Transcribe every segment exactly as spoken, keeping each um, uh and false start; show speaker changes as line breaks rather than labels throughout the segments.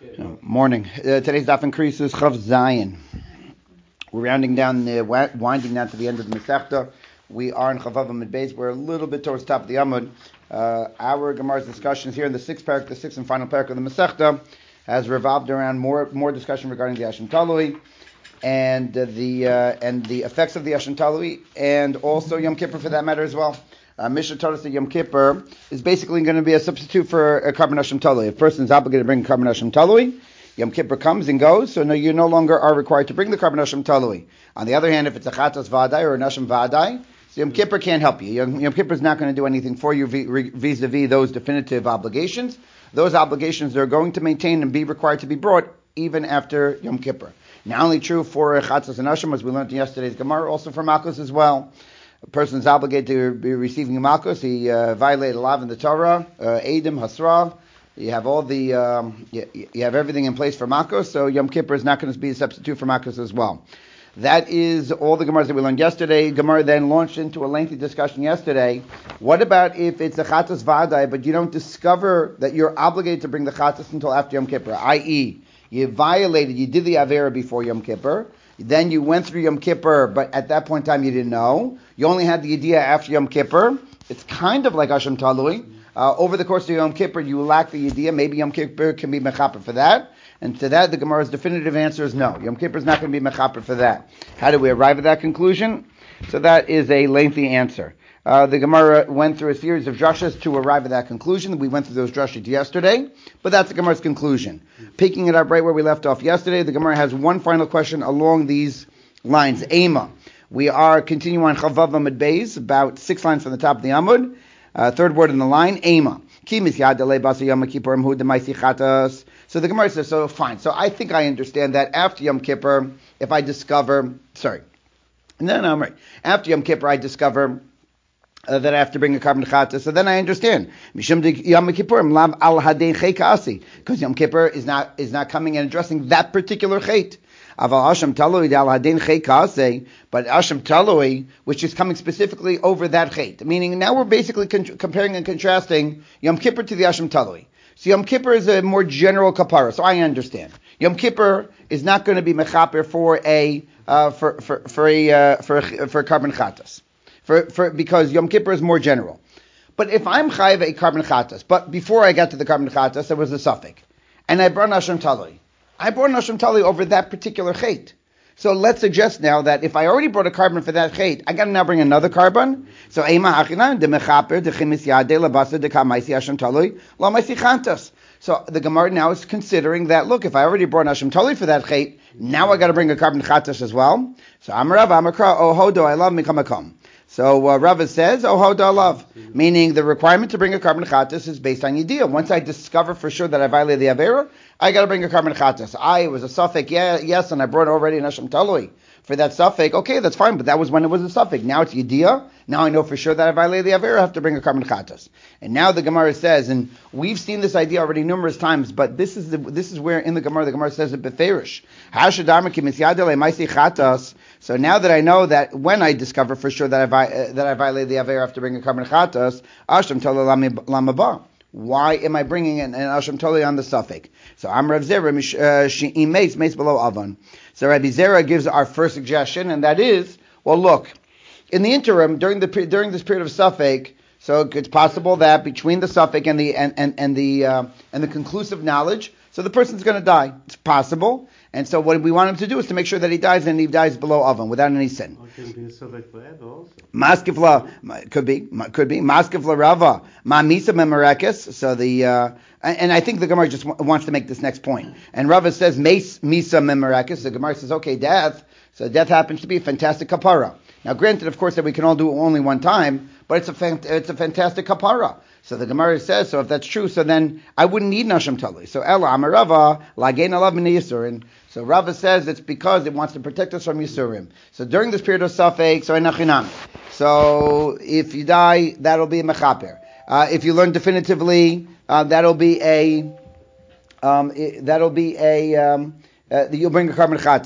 So, morning. Uh, today's daf increases Chav Zayin. We're rounding down, the winding down to the end of the Masechta. We are in Chavav Amud Beis. We're a little bit towards the top of the Amud. Uh, our Gemara's discussions here in the sixth parak, the sixth and final parak of the Masechta, has revolved around more more discussion regarding the Hashem Talui and uh, the uh, and the effects of the Hashem Talui, and also Yom Kippur for that matter as well. Uh, Mishnah told us that Yom Kippur is basically going to be a substitute for a Karban Hashem Talui. If a person is obligated to bring a Karban Hashem Talui, Yom Kippur comes and goes, so no, you no longer are required to bring the Karban Hashem Talui. On the other hand, if it's a Chatas Vadai or a Hashem Vadai, so Yom Kippur can't help you. Yom, Yom Kippur is not going to do anything for you vis-a-vis those definitive obligations. Those obligations are going to maintain and be required to be brought even after Yom Kippur. Not only true for Chatzos and Hashem, as we learned in yesterday's Gemara, also for Malchus as well. A person is obligated to be receiving Malchus. He uh, violated a law in the Torah, uh, Edim, Hasra. You have all the, um, you, you have everything in place for Malchus, so Yom Kippur is not going to be a substitute for Malchus as well. That is all the Gemaras that we learned yesterday. Gemara then launched into a lengthy discussion yesterday. What about if it's a Chatas Vadai, but you don't discover that you're obligated to bring the Chatas until after Yom Kippur, that is, you violated, you did the Avera before Yom Kippur, then you went through Yom Kippur, but at that point in time you didn't know. You only had the idea after Yom Kippur. It's kind of like Hashem Talui. Uh, over the course of Yom Kippur, you lack the idea. Maybe Yom Kippur can be mechaper for that. And to that, the Gemara's definitive answer is no. Yom Kippur is not going to be mechaper for that. How do we arrive at that conclusion? So that is a lengthy answer. Uh, the Gemara went through a series of drashas to arrive at that conclusion. We went through those drashas yesterday, but that's the Gemara's conclusion. Picking it up right where we left off yesterday, the Gemara has one final question along these lines. Ema. We are continuing on Chavav Amud Beis, about six lines from the top of the Amud. Uh, third word in the line, Ema. So the Gemara says, so fine. So I think I understand that after Yom Kippur, if I discover, sorry, no, no, I'm right. After Yom Kippur, I discover Uh, that I have to bring a Karban Chatas, so then I understand. Because Yom Kippur is not is not coming and addressing that particular chait. But Hashem Talui, which is coming specifically over that chait, meaning now we're basically con- comparing and contrasting Yom Kippur to the Hashem Talui. So Yom Kippur is a more general kapara, so I understand. Yom Kippur is not going to be mechaper for a uh, for for for a uh, for a, for a Karban Chatas. For, for, because Yom Kippur is more general. But if I'm chayiv a Karban Chatas, but before I got to the Karban Chatas, there was a suffix, and I brought Hashem Talui. I brought Hashem Talui over that particular chait. So let's suggest now that if I already brought a carbon for that chait, I got to now bring another carbon. So Ema Hachinan de Mechaper de Chimis Yade Labasa de Kamaisi Hashem Talui La Maisi Chantas. So the Gemara now is considering that, look, if I already brought Hashem Talui for that chait, now I got to bring a Karban Chatas as well. So Amarav Amakra Oh Hodo I love Mikamakom. So uh, Rava says, oh, hoda love, meaning the requirement to bring a Karban Chatas is based on Yediyah. Once I discover for sure that I violated the Avera, I got to bring a Karban Chatas. I it was a suffix, yeah, yes, and I brought already an Hashem Talui for that suffix. Okay, that's fine, but that was when it was a suffix. Now it's Yediyah. Now I know for sure that I violated the Avera, I have to bring a Karban Chatas. And now the Gemara says, and we've seen this idea already numerous times, but this is the, this is where in the Gemara, the Gemara says it beferish. So now that I know that when I discover for sure that I vi- uh, that I violated the Avera, I have to bring a Karban Chatas, Hashem Talui Lamaba. Why am I bringing an, an Hashem Talui on the suffix? So I'm Rav Zera, she'im meis, meis below avan. So Rabbi Zera gives our first suggestion, and that is, well, look, in the interim, during the during this period of suffix, so it's possible that between the suffix and the and and, and the uh, and the conclusive knowledge, so the person's going to die. It's possible, and so what we want him to do is to make sure that he dies, and he dies below avan without any sin. Maskifla could be could be Maskifla Rava Ma Misa Memerekes. So the uh, and I think the Gemara just w- wants to make this next point. And Rava says Misa Memerekes. The Gemara says, okay, death. So death happens to be a fantastic kapara. Now, granted, of course, that we can all do it only one time, but it's a fant- it's a fantastic kapara. So the Gemara says, so if that's true, so then I wouldn't need Hashem Talui. So Ella Amarava Lagein Alav Min Yisurin. So Rava says it's because it wants to protect us from Yisurim. So during this period of suffix, so enachinam. So if you die, that'll be a mechaper. Uh, if you learn definitively, uh, that'll be a um, that'll be a um, uh, you'll bring a Karban Chatas.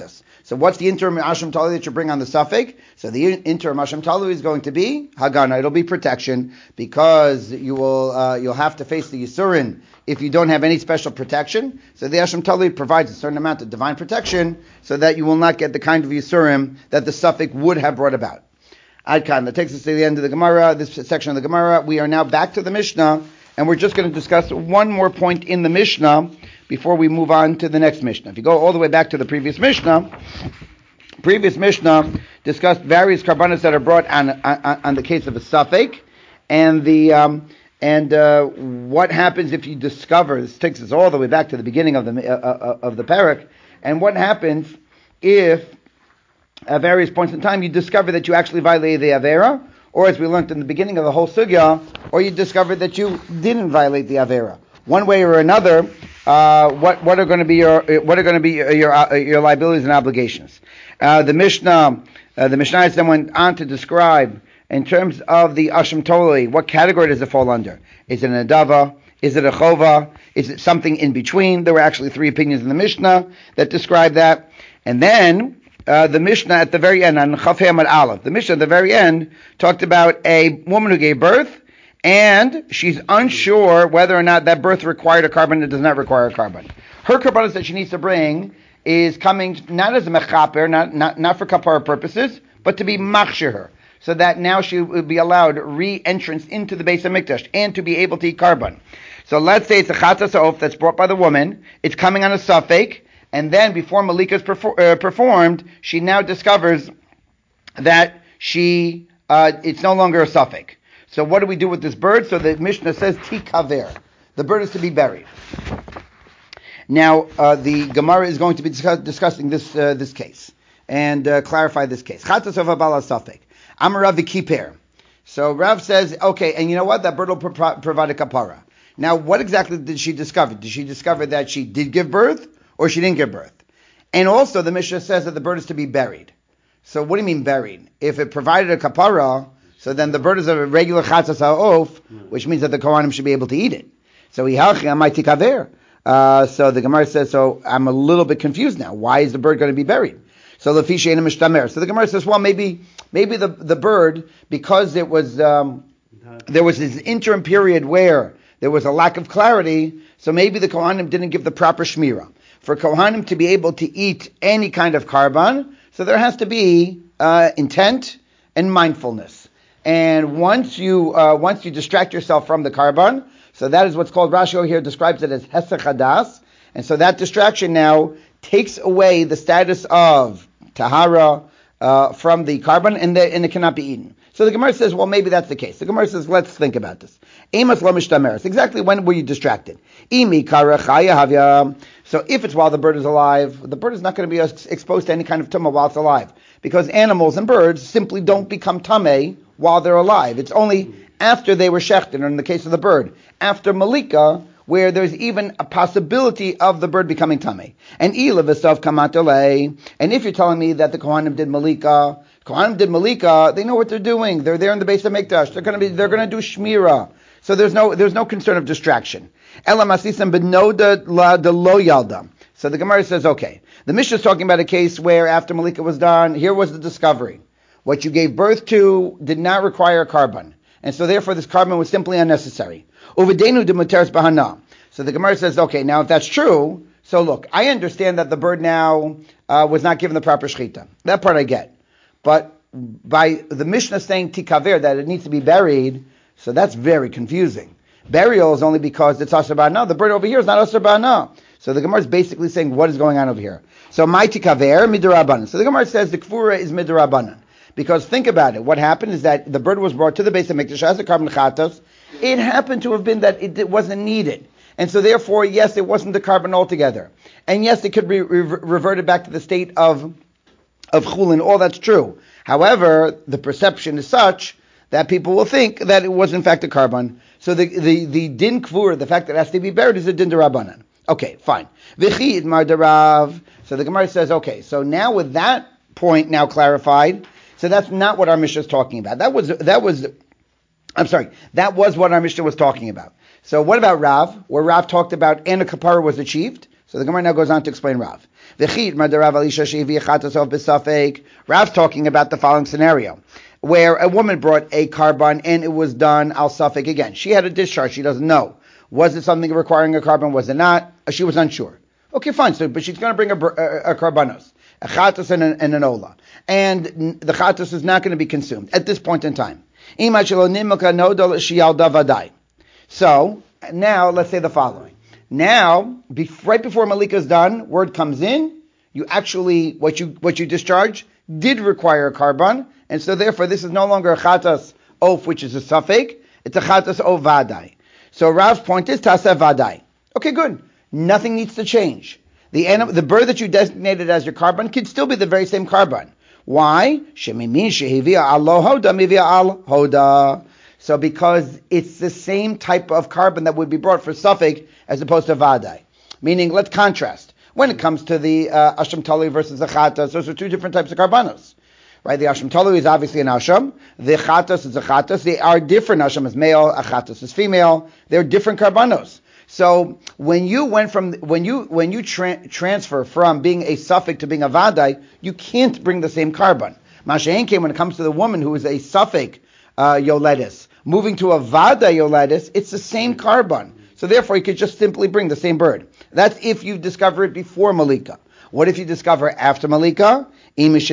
So what's the interim Asham Talu that you bring on the suffix? So the interim Asham Talu is going to be Hagana. It'll be protection because you will uh, you'll have to face the Yisurin if you don't have any special protection. So the Asham Talu provides a certain amount of divine protection so that you will not get the kind of Yisurim that the suffix would have brought about. Adkan, that takes us to the end of the Gemara, this section of the Gemara. We are now back to the Mishnah, and we're just going to discuss one more point in the Mishnah before we move on to the next Mishnah. If you go all the way back to the previous Mishnah, previous Mishnah discussed various karbanos that are brought on, on, on the case of a suffix, and the um, and uh, what happens if you discover, this takes us all the way back to the beginning of the uh, uh, of the parak, and what happens if at various points in time you discover that you actually violated the Avera, or as we learned in the beginning of the whole sugya, or you discover that you didn't violate the Avera. One way or another, uh, what what are going to be your what are going to be your your, uh, your liabilities and obligations? Uh, the Mishnah, uh, the Mishnah then went on to describe in terms of the Asham Toli, what category does it fall under? Is it an Adava? Is it a Chova? Is it something in between? There were actually three opinions in the Mishnah that describe that, and then. Uh, the Mishnah at the very end, on Chaf Hamad Aleph, the Mishnah at the very end talked about a woman who gave birth, and she's unsure whether or not that birth required a carbon or does not require a carbon. Her carbon that she needs to bring is coming not as a mechaper, not, not, not for kapara purposes, but to be machshir her, so that now she will be allowed re-entrance into the Beis HaMikdash and to be able to eat carbon. So let's say it's a chatzas ha'of that's brought by the woman, it's coming on a suffix, and then before Malika is perfor- uh, performed, she now discovers that she uh, it's no longer a suffix. So what do we do with this bird? So the Mishnah says tikaver. The bird is to be buried. Now uh, the Gemara is going to be discuss- discussing this uh, this case and uh, clarify this case. Chatzas of abala suffix. Amar Rav kiper. So Rav says, okay, and you know what? That bird will pro- provide a kapara. Now, what exactly did she discover? Did she discover that she did give birth? Or she didn't give birth. And also the Mishnah says that the bird is to be buried. So what do you mean buried? If it provided a kapara, so then the bird is a regular chatzas ha'of, which means that the Kohanim should be able to eat it. So uh, so the Gemara says, so I'm a little bit confused now. Why is the bird going to be buried? So the So the Gemara says, well, maybe maybe the, the bird, because it was um, there was this interim period where there was a lack of clarity, so maybe the Kohanim didn't give the proper shmirah. For Kohanim to be able to eat any kind of carbon, so there has to be uh, intent and mindfulness. And once you uh, once you distract yourself from the carbon, so that is what's called, Rashi here describes it as hesech hadas, and so that distraction now takes away the status of tahara uh, from the carbon, and, the, and it cannot be eaten. So the Gemara says, well, maybe that's the case. The Gemara says, let's think about this. Emas lo mishtameres. Exactly when were you distracted? Imi kara chaya havya. So if it's while the bird is alive, the bird is not going to be exposed to any kind of tumah while it's alive, because animals and birds simply don't become tameh while they're alive. It's only after they were shechted, or in the case of the bird, after malika, where there's even a possibility of the bird becoming tameh. And ila v'sav kamatolei. And if you're telling me that the Kohanim did malika, Kohanim did malika, they know what they're doing. They're there in the Beis HaMikdash. They're going to be, they're going to do shmira. So there's no, there's no concern of distraction. Ela masisam benoda la de lo yalda. So the Gemara says, okay, the Mishnah is talking about a case where after malika was done, here was the discovery. What you gave birth to did not require a carbon. And so therefore this carbon was simply unnecessary. Uvedenu de muteres bahana. So the Gemara says, okay, now if that's true, so look, I understand that the bird now uh, was not given the proper shechita. That part I get. But by the Mishnah saying tikaver, that it needs to be buried, so that's very confusing. Burial is only because it's asher ba'ana. The bird over here is not asher ba'ana. So the Gemara is basically saying, what is going on over here? So my tikaver midirabanan. So the Gemara says the kfura is midirabanan. Because think about it. What happened is that the bird was brought to the Beis HaMikdash as a carbon chatos. It happened to have been that it, it wasn't needed. And so therefore, yes, it wasn't the carbon altogether. And yes, it could be re- reverted back to the state of of chulin. All that's true. However, the perception is such that people will think that it was in fact a carbon. So the the, the din kvur, the fact that it has to be buried, is a din derabanan. Okay, fine. V'chi idmar derav. So the Gemara says, okay, so now with that point now clarified, so that's not what our Mishnah is talking about. That was that was, I'm sorry, that was what our Mishnah was talking about. So what about Rav? Where Rav talked about and a kapara was achieved. So the Gemara now goes on to explain Rav. Rav's talking about the following scenario, where a woman brought a carbon and it was done al safek again. She had a discharge. She doesn't know. Was it something requiring a carbon? Was it not? She was unsure. Okay, fine. So, but she's going to bring a, a, a carbonos, a chatos and, and an ola, and the chatos is not going to be consumed at this point in time. So now let's say the following. Now, be, right before Malika is done, word comes in. You actually what you what you discharge did require a carbon, and so therefore this is no longer a chatas of, which is a suffix. It's a chatas of vadai. So Rav's point is tasa vadai. Okay, good. Nothing needs to change. The anim- the bird that you designated as your carbon could still be the very same carbon. Why? So because it's the same type of carbon that would be brought for suffix as opposed to vadai. Meaning, let's contrast. When it comes to the uh, asham talui versus the chatas, those are two different types of carbonos. Right? The asham talui is obviously an asham. The chatas is a chatas. They are different. Asham is male, a chatas is female. They're different carbonos. So when you went from when you when you tra- transfer from being a suffix to being a vadai, you can't bring the same carbon. Masha'en came when it comes to the woman who is a suffix uh, yoledis, moving to a vadai yoledis, it's the same carbon. So therefore, you could just simply bring the same bird. That's if you discover it before Malika. What if you discover after Malika? Now let's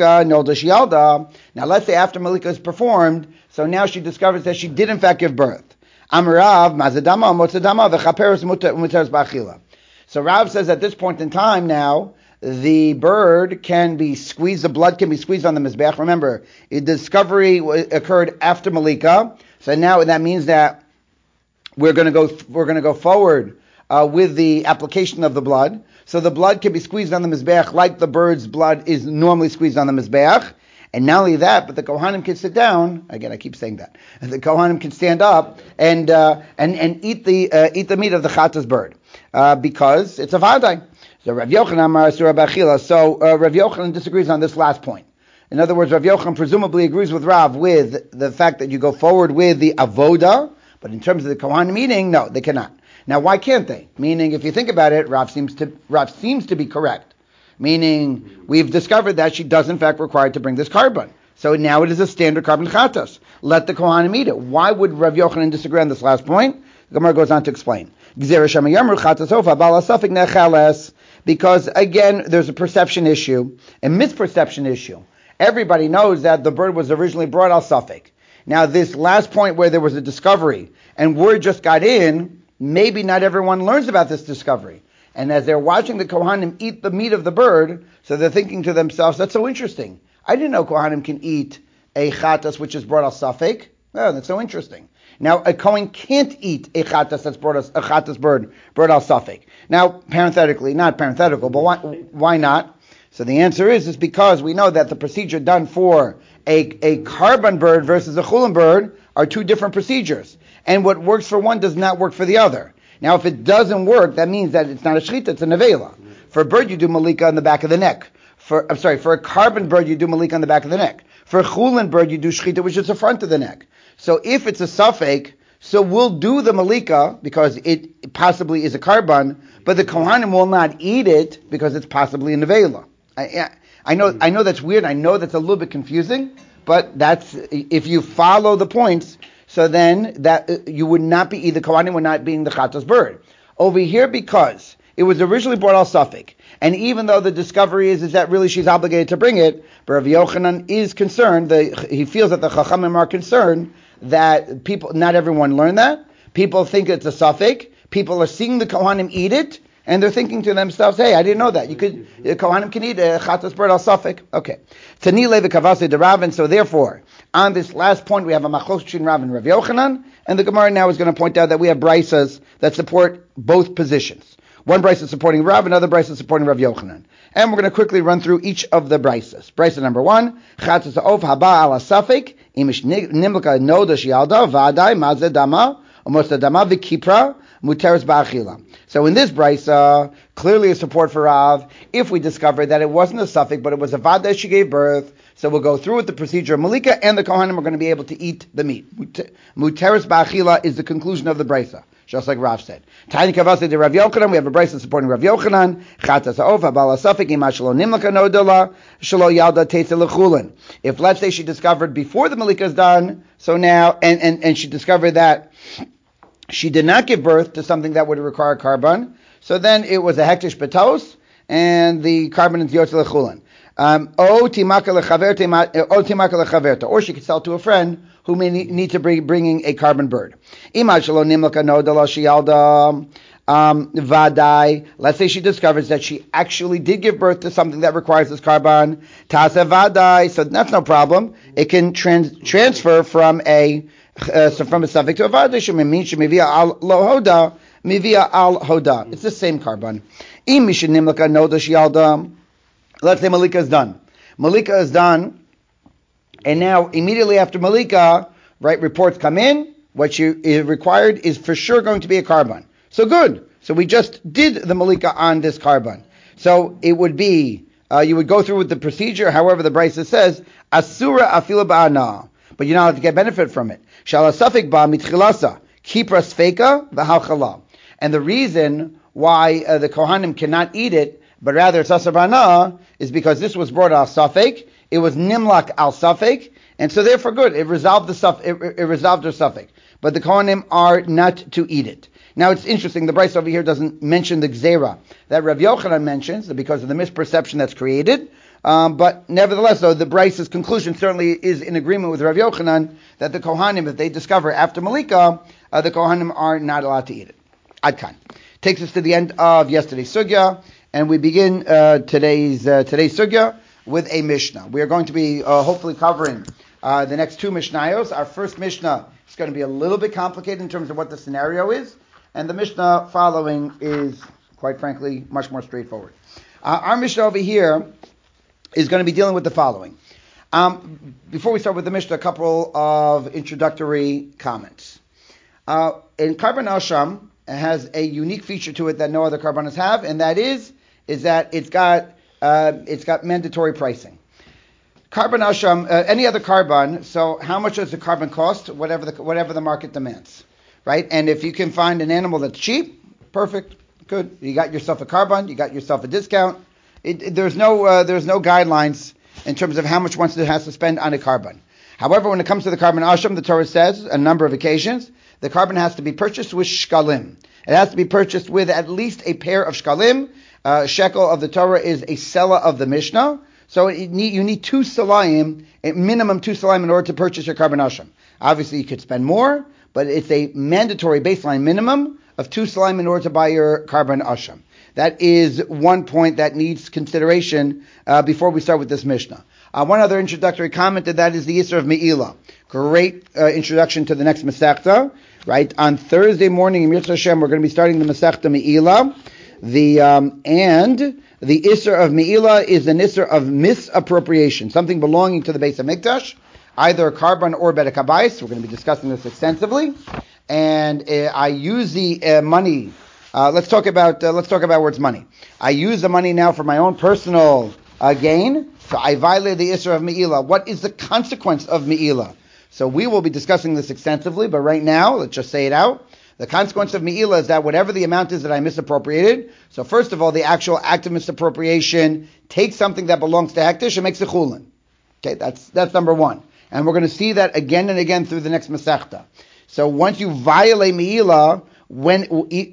say after Malika is performed, so now she discovers that she did in fact give birth. Amarav, Mazadama, Motzadama, V'chaperes Muteres Ba'achila. So Rav says at this point in time now, the bird can be squeezed, the blood can be squeezed on the Mizbeach. Remember, the discovery occurred after Malika, so now that means that we're going to go, we're going to go forward uh, with the application of the blood. So the blood can be squeezed on the Mizbeach like the bird's blood is normally squeezed on the Mizbeach. And not only that, but the Kohanim can sit down. Again, I keep saying that. And the Kohanim can stand up and uh, and and eat the uh, eat the meat of the chatas bird uh, because it's a vadai. So Rav Yochanan Amar Asura B'Achila. So uh, Rav Yochanan disagrees on this last point. In other words, Rav Yochanan presumably agrees with Rav with the fact that you go forward with the avoda, but in terms of the Kohanim eating, no, they cannot. Now, why can't they? Meaning, if you think about it, Rav seems to Rav seems to be correct. Meaning, we've discovered that she does in fact require to bring this carbon. So now it is a standard carbon chatas. Let the Kohanim eat it. Why would Rav Yochanan disagree on this last point? The Gemara goes on to explain. Because again, there's a perception issue, a misperception issue. Everybody knows that the bird was originally brought al safek. Now this last point where there was a discovery and word just got in, maybe not everyone learns about this discovery. And as they're watching the Kohanim eat the meat of the bird, so they're thinking to themselves, that's so interesting. I didn't know Kohanim can eat a chatas which is brought al safek. Oh, that's so interesting. Now, a Kohen can't eat a chatas that's brought us, a chatas bird brought al safek. Now, parenthetically, not parenthetical, but why, why not? So the answer is, is because we know that the procedure done for a, a carbon bird versus a chulin bird are two different procedures. And what works for one does not work for the other. Now, if it doesn't work, that means that it's not a shechita, it's a nevela. For a bird, you do malika on the back of the neck. For, I'm sorry, for a carbon bird, you do malika on the back of the neck. For a chulin bird, you do shechita, which is the front of the neck. So if it's a suffix, so we'll do the malika because it possibly is a carbon, but the Kohanim will not eat it because it's possibly a nevela. I, I know, I know that's weird. I know that's a little bit confusing, but that's if you follow the points. So then that uh, you would not be either Kohanim would not being the chatas bird over here because it was originally brought al safek, and even though the discovery is is that really she's obligated to bring it, but Rav Yochanan is concerned that he feels that the Chachamim are concerned that people, not everyone learned that. People think it's a safek. People are seeing the Kohanim eat it, and they're thinking to themselves, "Hey, I didn't know that. You could the Kohanim can eat a chatas bird al safek." Okay, Tani le v'kavase de Rav, and so therefore. On this last point, we have a machlokas between Rav and Rav Yochanan, and the Gemara now is going to point out that we have braysos that support both positions. One brayso is supporting Rav, another brayso is supporting Rav Yochanan. And we're going to quickly run through each of the braysos. Brayso number one, chatzas of haba ala safek, imish nimlika noda shialda, vadai, mazeh dama, umosta dama v'kipra, muteres ba'achila. So in this brayso, clearly a support for Rav, if we discover that it wasn't a suffix, but it was a vadai she gave birth. So we'll go through with the procedure of Malika, and the Kohanim are going to be able to eat the meat. Muteres ba'achila is the conclusion of the brayso. just like Rav said. Tiny Kavasi de Rav Yochanan, we have a brisa supporting Rav Yochanan. Chatas ha'ofa, bala safik, ima shelo nimlaka nodala, shelo yalda teitze lechulin. If, let's say, she discovered before the malika is done, so now, and, and, and she discovered that she did not give birth to something that would require a carbon, so then it was a hektish betos, and the carbon is yotze lechulin. Um, or she could sell to a friend who may need to bring bringing a carbon bird. Um, vadai. Let's say she discovers that she actually did give birth to something that requires this carbon. Tasa vadai. So that's no problem. It can trans- transfer from a uh, so from a suffix to a vadai. Shemivia al lohoda, mivia al hoda. It's the same carbon. Let's say Malika is done. Malika is done, and now immediately after Malika, right, reports come in. What you is required is for sure going to be a carbon. So good. So we just did the Malika on this carbon. So it would be, uh, you would go through with the procedure, however the Brisa says, Asura afila ba'ana, but you're not allowed to get benefit from it. Shala safik ba mitchilasa, kipra sfeika v'halchala. And the reason why uh, the Kohanim cannot eat it, but rather it's asar ba'ana, is because this was brought al safek, it was nimlak al safek, and so therefore good, it resolved the saf, it, it resolved the safek. But the Kohanim are not to eat it. Now it's interesting, the Brisa over here doesn't mention the Gzeira that Rav Yochanan mentions, because of the misperception that's created, um, but nevertheless, though, the Brisa's conclusion certainly is in agreement with Rav Yochanan, that the Kohanim, if they discover after Malika, uh, the Kohanim are not allowed to eat it. Adkan. Takes us to the end of yesterday's Sugya, and we begin uh, today's uh, today's sugya with a Mishnah. We are going to be uh, hopefully covering uh, the next two Mishnayos. Our first Mishnah is going to be a little bit complicated in terms of what the scenario is, and the Mishnah following is, quite frankly, much more straightforward. Uh, our Mishnah over here is going to be dealing with the following. Um, before we start with the Mishnah, a couple of introductory comments. Uh, in Karban Asham, it has a unique feature to it that no other Karbanas have, and that is is that it's got uh, it's got mandatory pricing. Karban Asham, uh, any other carbon, so how much does the carbon cost? Whatever the whatever the market demands, right? And if you can find an animal that's cheap, perfect, good. You got yourself a carbon, you got yourself a discount. It, it, there's no uh, there's no guidelines in terms of how much one has to spend on a carbon. However, when it comes to the Karban Asham, the Torah says a number of occasions the carbon has to be purchased with shkalim. It has to be purchased with at least a pair of shkalim. Uh, shekel of the Torah is a sela of the Mishnah. So it need, you need two salayim, a minimum two salayim in order to purchase your Karban Asham. Obviously, you could spend more, but it's a mandatory baseline minimum of two salayim in order to buy your Karban Asham. That is one point that needs consideration uh, before we start with this Mishnah. Uh, one other introductory comment, and that is the Yisr of Me'ilah. Great uh, introduction to the next Masechta. Right, on Thursday morning in Yirtzeh Hashem, we're going to be starting the Masechta Me'ilah. The um, and the Isser of Me'ilah is an Isser of misappropriation, something belonging to the Beis HaMikdash, either a carbon or bedek habayis. We're going to be discussing this extensively. And uh, I use the uh, money. Uh, let's talk about uh, let's talk about where it's money. I use the money now for my own personal uh, gain. So I violate the Isser of Me'ilah. What is the consequence of Me'ilah? So we will be discussing this extensively, but right now, let's just say it out. The consequence of Me'ilah is that whatever the amount is that I misappropriated, so first of all, the actual act of misappropriation takes something that belongs to Hektish and makes a chulin. Okay, that's that's number one. And we're going to see that again and again through the next Masechta. So once you violate Me'ilah, when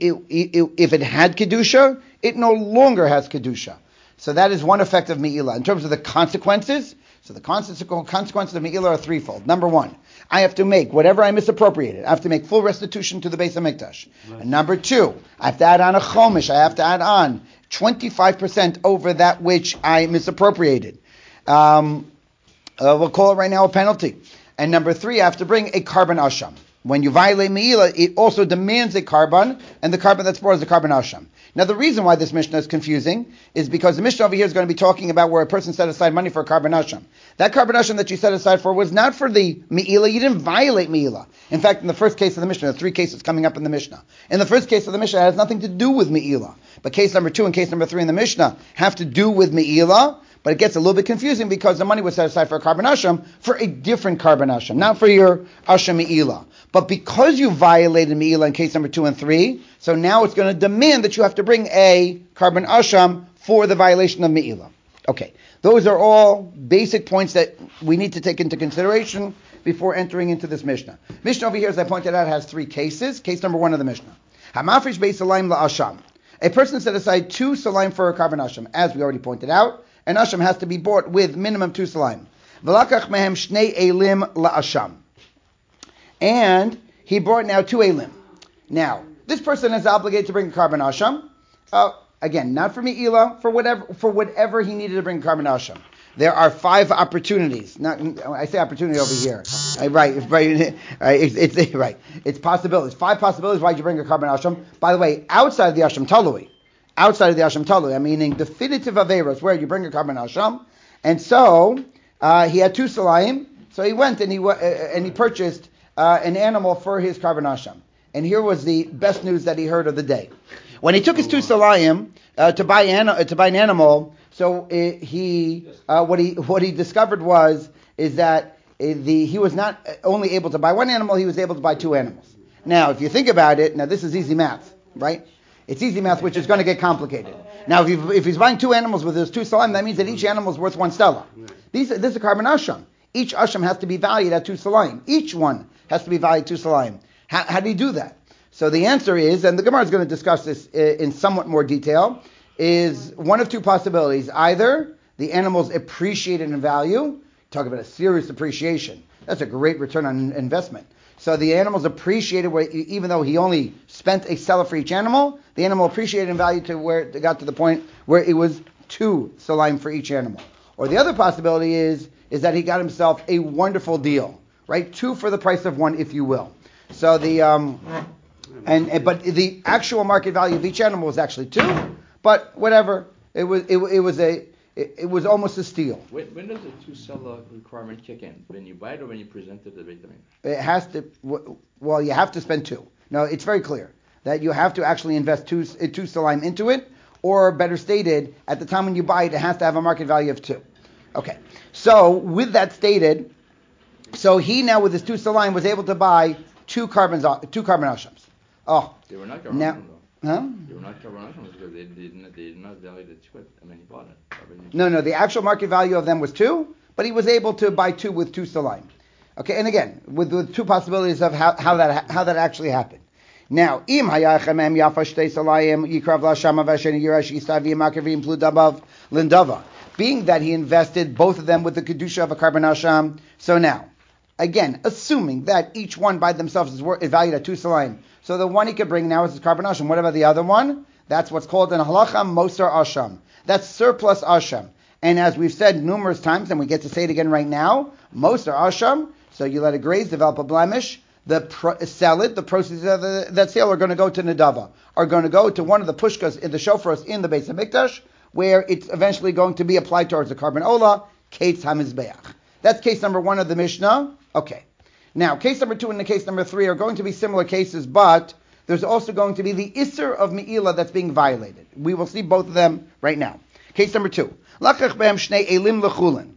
if it had Kedusha, it no longer has Kedusha. So that is one effect of Me'ilah. In terms of the consequences, so the consequences of Me'ilah are threefold. Number one, I have to make whatever I misappropriated. I have to make full restitution to the Beis HaMikdash. Right. And number two, I have to add on a chomish. I have to add on twenty-five percent over that which I misappropriated. Um, uh, we'll call it right now a penalty. And number three, I have to bring a Karban Asham. When you violate Me'ilah, it also demands a carbon, and the carbon that's brought is the Karban Asham. Now, the reason why this Mishnah is confusing is because the Mishnah over here is going to be talking about where a person set aside money for a Karban Asham. That Karban Asham that you set aside for was not for the Me'ilah. You didn't violate Me'ilah. In fact, in the first case of the Mishnah, there are three cases coming up in the Mishnah. In the first case of the Mishnah, it has nothing to do with Me'ilah. But case number two and case number three in the Mishnah have to do with Me'ilah. But it gets a little bit confusing because the money was set aside for a carbon asham for a different carbon asham, not for your asham me'ilah. But because you violated me'ilah in case number two and three, so now it's going to demand that you have to bring a carbon asham for the violation of me'ilah. Okay, those are all basic points that we need to take into consideration before entering into this Mishnah. Mishnah over here, as I pointed out, has three cases. Case number one of the Mishnah. Hamafrish beis salayim la'asham. A person set aside two salayim for a carbon asham. As we already pointed out, an asham has to be bought with minimum two salayim. V'lakach mehem shnei elim la'asham. And he brought now two elim. Now, this person is obligated to bring a carbon asham. Uh, again, not for me'ilah, for whatever for whatever he needed to bring a carbon asham. There are five opportunities. Not, I say opportunity over here. Uh, right, right, right, it's, it's right. It's possibilities. Five possibilities why you bring a carbon asham. By the way, outside of the asham talui, outside of the asham talui, I'm meaning definitive averos, where you bring a carbon asham. And so uh, he had two salayim, so he went and he uh, and he purchased uh, an animal for his carbon asham. And here was the best news that he heard of the day. When he took his two salayim uh, to buy an, uh, to buy an animal. So it, he, uh, what he what he discovered was is that the he was not only able to buy one animal, he was able to buy two animals. Now, if you think about it, now this is easy math, right? It's easy math, which is going to get complicated. Now, if, you, if he's buying two animals with his two salayim, that means that each animal is worth one stela. These, this is a carbon asham. Each asham has to be valued at two salayim. Each one has to be valued at two salayim. How, how do you do that? So the answer is, and the Gemara is going to discuss this in somewhat more detail, is one of two possibilities. Either the animal's appreciated in value, talk about a serious appreciation. That's a great return on investment. So the animal's appreciated, where even though he only spent a seller for each animal, the animal appreciated in value to where it got to the point where it was two salayim for each animal. Or the other possibility is, is that he got himself a wonderful deal, right? Two for the price of one, if you will. So the, um, and, and but the actual market value of each animal was actually two. But whatever, it was it, it was a it, it was almost a steal.
When, when does the two seller requirement kick in? When you buy it or when you present it to the Beit Hamikdash?
It has to. Well, you have to spend two. No, it's very clear that you have to actually invest two two salayim into it, or better stated, at the time when you buy it, it has to have a market value of two. Okay. So with that stated, so he now with his two salayim was able to buy two carbon two carbon ashams. Oh,
they were not
now.
Though.
Huh?
They were not carbon because they did not, they did not value the two. I mean, he bought it.
No, no, the actual market value of them was two, but he was able to buy two with two salayim. Okay, and again, with, with two possibilities of how, how that how that actually happened. Now, im hayachem yafa shtei salayim yikrav lashama v'asheni yirash yistavi makavim pludabav lindava. Being that he invested both of them with the kedusha of a carbon asham, so now, again, assuming that each one by themselves is, worth, is valued at two salayim, so the one he could bring now is his carbon asham. What about the other one? That's what's called an halacha mosar asham. That's surplus asham. And as we've said numerous times, and we get to say it again right now, mosar asham, so you let it graze, develop a blemish, the pro- sell it, the proceeds of the, that sale are going to go to Nadava, are going to go to one of the pushkas in the shofars in the Beis Hamikdash, where it's eventually going to be applied towards the carbon ola, Kates HaMizbeach. That's case number one of the Mishnah. Okay. Now, case number two and the case number three are going to be similar cases, but there's also going to be the Isser of Me'ilah that's being violated. We will see both of them right now. Case number two. Lakach behem shnei elim lechulin.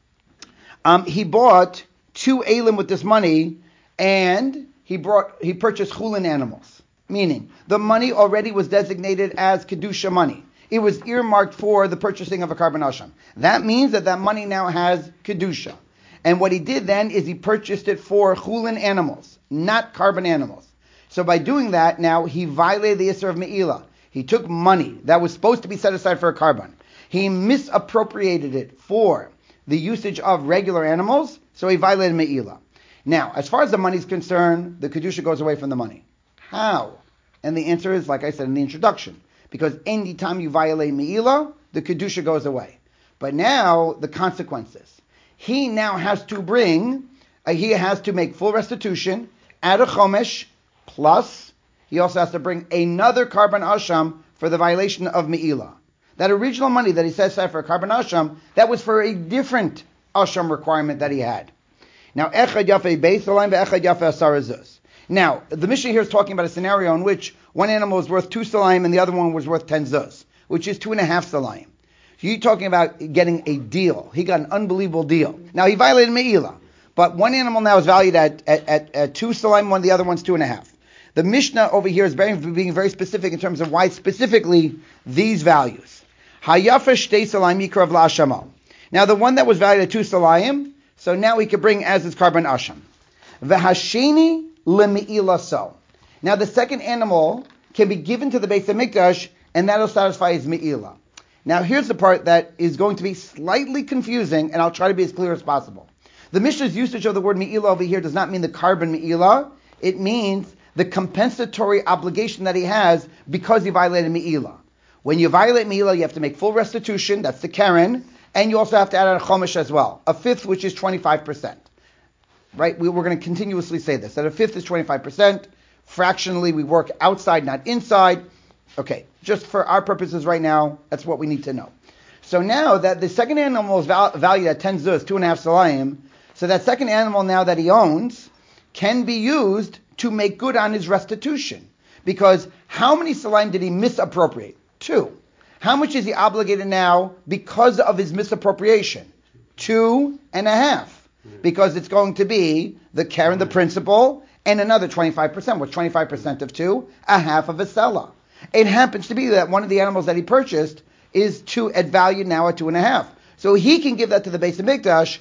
Um, he bought two elim with this money, and he brought he purchased chulin animals. Meaning, the money already was designated as kedusha money. It was earmarked for the purchasing of a carbon asham. That means that that money now has kedusha. And what he did then is he purchased it for chulin animals, not carbon animals. So by doing that, now he violated the Isser of Me'ilah. He took money that was supposed to be set aside for a carbon. He misappropriated it for the usage of regular animals, so he violated Me'ilah. Now, as far as the money is concerned, the kedusha goes away from the money. How? And the answer is, like I said in the introduction, because any time you violate Me'ilah, the kedusha goes away. But now, the consequences. He now has to bring, uh, he has to make full restitution, add a chomesh, plus he also has to bring another carbon asham for the violation of Me'ilah. That original money that he set aside for a carbon asham, that was for a different asham requirement that he had. Now, echad yafei beis salayim ve'echad yafei asar zuz. Now, the Mishnah here is talking about a scenario in which one animal was worth two salayim and the other one was worth ten zuz, which is two and a half salayim. You're talking about getting a deal. He got an unbelievable deal. Now, he violated Me'ilah, but one animal now is valued at, at, at, at two salayim, one the other one's two and a half. The Mishnah over here is very, being very specific in terms of why specifically these values. Hayafa shtei salayim yikrav la'ashamo. Now, the one that was valued at two salayim, so now he could bring as his carbon asham. V'hasheni le'me'ilah so. Now, the second animal can be given to the Beis HaMikdash, and that'll satisfy his me'ilah. Now, here's the part that is going to be slightly confusing, and I'll try to be as clear as possible. The Mishnah's usage of the word me'ilah over here does not mean the carbon me'ilah. It means the compensatory obligation that he has because he violated me'ilah. When you violate me'ilah, you have to make full restitution, that's the keren, and you also have to add a chomesh as well, a fifth, which is twenty-five percent. Right? We, we're going to continuously say this, that a fifth is twenty-five percent. Fractionally, we work outside, not inside. Okay, just for our purposes right now, that's what we need to know. So now that the second animal is val- valued at ten zuz, two and a half salayim, so that second animal now that he owns can be used to make good on his restitution. Because how many salayim did he misappropriate? Two. How much is he obligated now because of his misappropriation? Two and a half. Because it's going to be the keren, the principal, and another twenty-five percent. What's twenty-five percent of two? A half of a selah. It happens to be that one of the animals that he purchased is two at value now at two and a half. So he can give that to the Beis HaMikdash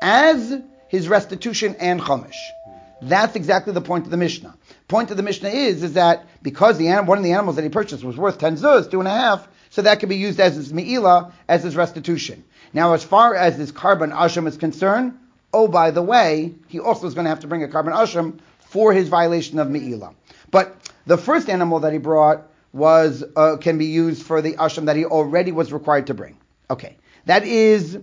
as his restitution and chomesh. That's exactly the point of the Mishnah. Point of the Mishnah is, is that because the one of the animals that he purchased was worth ten zuz, two and a half, so that can be used as his me'ilah, as his restitution. Now, as far as his carbon asham is concerned, oh, by the way, he also is going to have to bring a carbon asham for his violation of me'ilah. But the first animal that he brought was uh, can be used for the asham that he already was required to bring. Okay, that is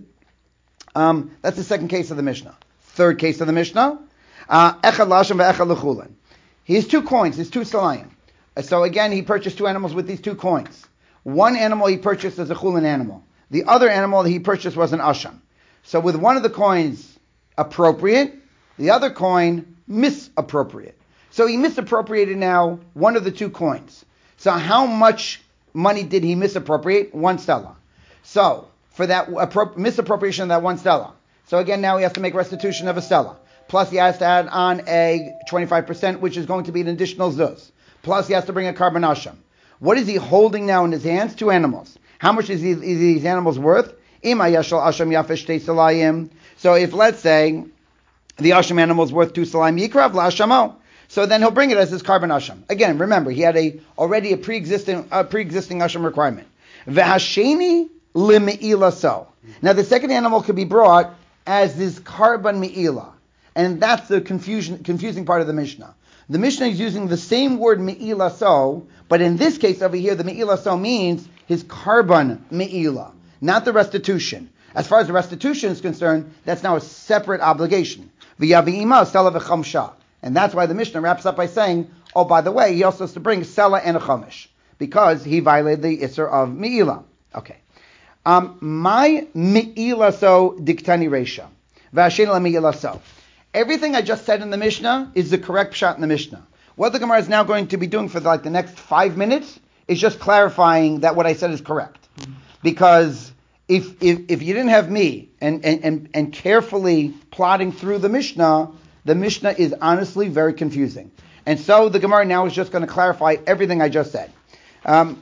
um, that's the second case of the Mishnah. Third case of the Mishnah, echad lasham ve'echad lechulin. He has two coins, his two salayim. So again, he purchased two animals with these two coins. One animal he purchased as a chulin animal. The other animal that he purchased was an asham. So with one of the coins appropriate, the other coin misappropriate. So he misappropriated now one of the two coins. So how much money did he misappropriate? One stela. So for that appro- misappropriation of that one stela. So again, now he has to make restitution of a stela. Plus he has to add on a twenty-five percent, which is going to be an additional zuz. Plus he has to bring a carbon asham. What is he holding now in his hands? Two animals. How much is, he, is these animals worth? Ima yashal asham yafesh te salayim. So if, let's say, the asham animal is worth two salayim, yikrav la'ashamo. So then he'll bring it as his carbon asham. Again, remember, he had a already a pre-existing uh, pre-existing asham requirement. V'hasheni lime'ilah so. Now the second animal could be brought as his carbon me'ilah. And that's the confusion, confusing part of the Mishnah. The Mishnah is using the same word me'ilah so, but in this case over here, the me'ilah so means his carbon me'ilah, not the restitution. As far as the restitution is concerned, that's now a separate obligation. V'yavi'ima sela v'chamsha. And that's why the Mishnah wraps up by saying, oh, by the way, he also has to bring sela and a chomesh, because he violated the isser of me'ilah. Okay. Um, my me'ilah so diktani reisha. V'ashen la me'ilah so. Everything I just said in the Mishnah is the correct pshat in the Mishnah. What the Gemara is now going to be doing for like the next five minutes is just clarifying that what I said is correct. Because if if, if you didn't have me and, and, and, and carefully plotting through the Mishnah, the Mishnah is honestly very confusing. And so the Gemara now is just going to clarify everything I just said. Um,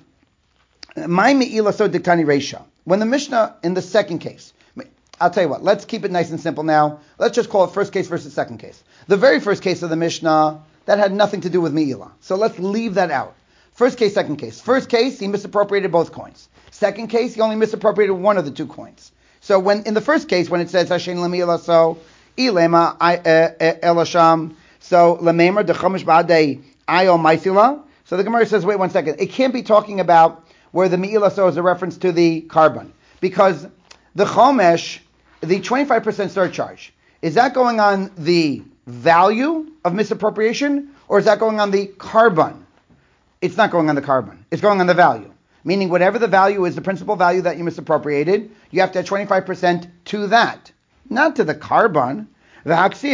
My me'ilah so diktani reisha. When the Mishnah, in the second case, I'll tell you what, let's keep it nice and simple now. Let's just call it first case versus second case. The very first case of the Mishnah, that had nothing to do with me'ilah. So let's leave that out. First case, second case. First case, he misappropriated both coins. Second case, he only misappropriated one of the two coins. So when in the first case, when it says Hashem leme'ilah so, ilema elasham, so lememer dechomish ba'adei ayo maisila. So the Gemara says, wait one second. It can't be talking about where the me'ilah so is a reference to the carbon. Because the chomesh, the twenty-five percent surcharge, is that going on the value of misappropriation, or is that going on the carbon? It's not going on the carbon. It's going on the value. Meaning whatever the value is, the principal value that you misappropriated, you have to add twenty-five percent to that, not to the carbon. It's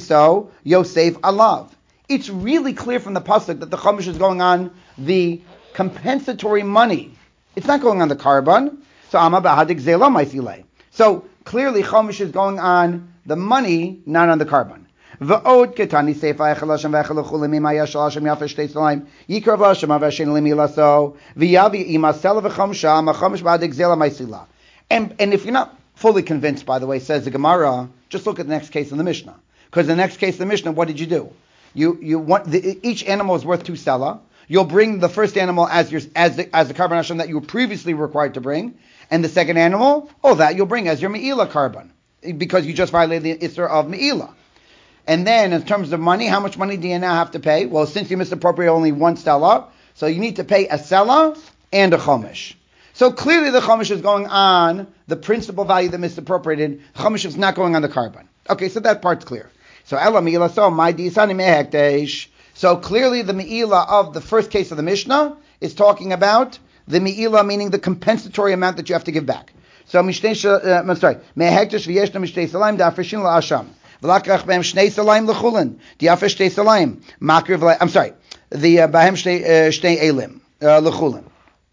really clear from the pasuk that the chomesh is going on the compensatory money. It's not going on the carbon. So Amma Bahadik Zela Maisile. So clearly Chomish is going on the money, not on the carbon. V'od ketani seifa echel Hashem v'echel l'chulim ima yashal Hashem yafesh shtei salayim yikrav Hashem avashin limi laso v'yavi ima sela v'chomsha ama chomish Bahadik Zela Maisila. And and if you're not fully convinced, by the way, says the Gemara, just look at the next case in the Mishnah. Because the next case in the Mishnah, what did you do? You you want the, each animal is worth two sela. You'll bring the first animal as your as the as the carbon Hashem that you were previously required to bring, and the second animal, oh, that you'll bring as your me'ilah carbon, because you just violated the Isser of me'ilah. And then in terms of money, how much money do you now have to pay? Well, since you misappropriated only one stela, so you need to pay a sela and a chomish. So clearly the chomish is going on the principal value that misappropriated. Chomish is not going on the carbon. Okay, so that part's clear. So ela me'ilah so my disani mehekdesh. So clearly the me'ilah of the first case of the Mishnah is talking about the me'ilah, meaning the compensatory amount that you have to give back. So mishtei, uh, I'm sorry, mehekdesh v'yeshna mishtei salayim da'afreshin la'asham v'lakach behem shnei salayim l'chulin di'afresh shtei salayim makir v'lay. I'm sorry, the uh, behem shnei uh, shnei elim uh, l'chulin.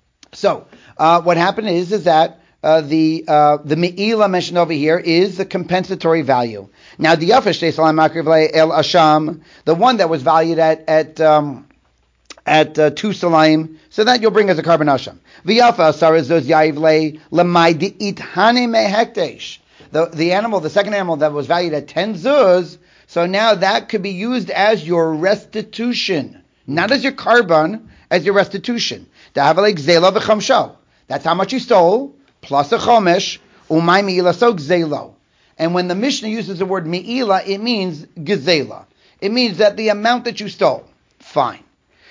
So uh, what happened is is that uh, the uh, the me'ilah mentioned over here is the compensatory value. Now the yafesh shtei salayim makir v'lay el asham, the one that was valued at at um, at uh, two salayim, so that you'll bring as a carbon asham. V'yafa sarazuz ya'ivlei l'maydi ithane mehekdesh. The the animal, the second animal that was valued at ten zuz, so now that could be used as your restitution, not as your carbon, as your restitution. Da'avalei gzela v'chamsho. That's how much you stole plus a chomesh umay me'ilah so gzelo. And when the Mishnah uses the word me'ilah, it means gzela. It means that the amount that you stole. Fine.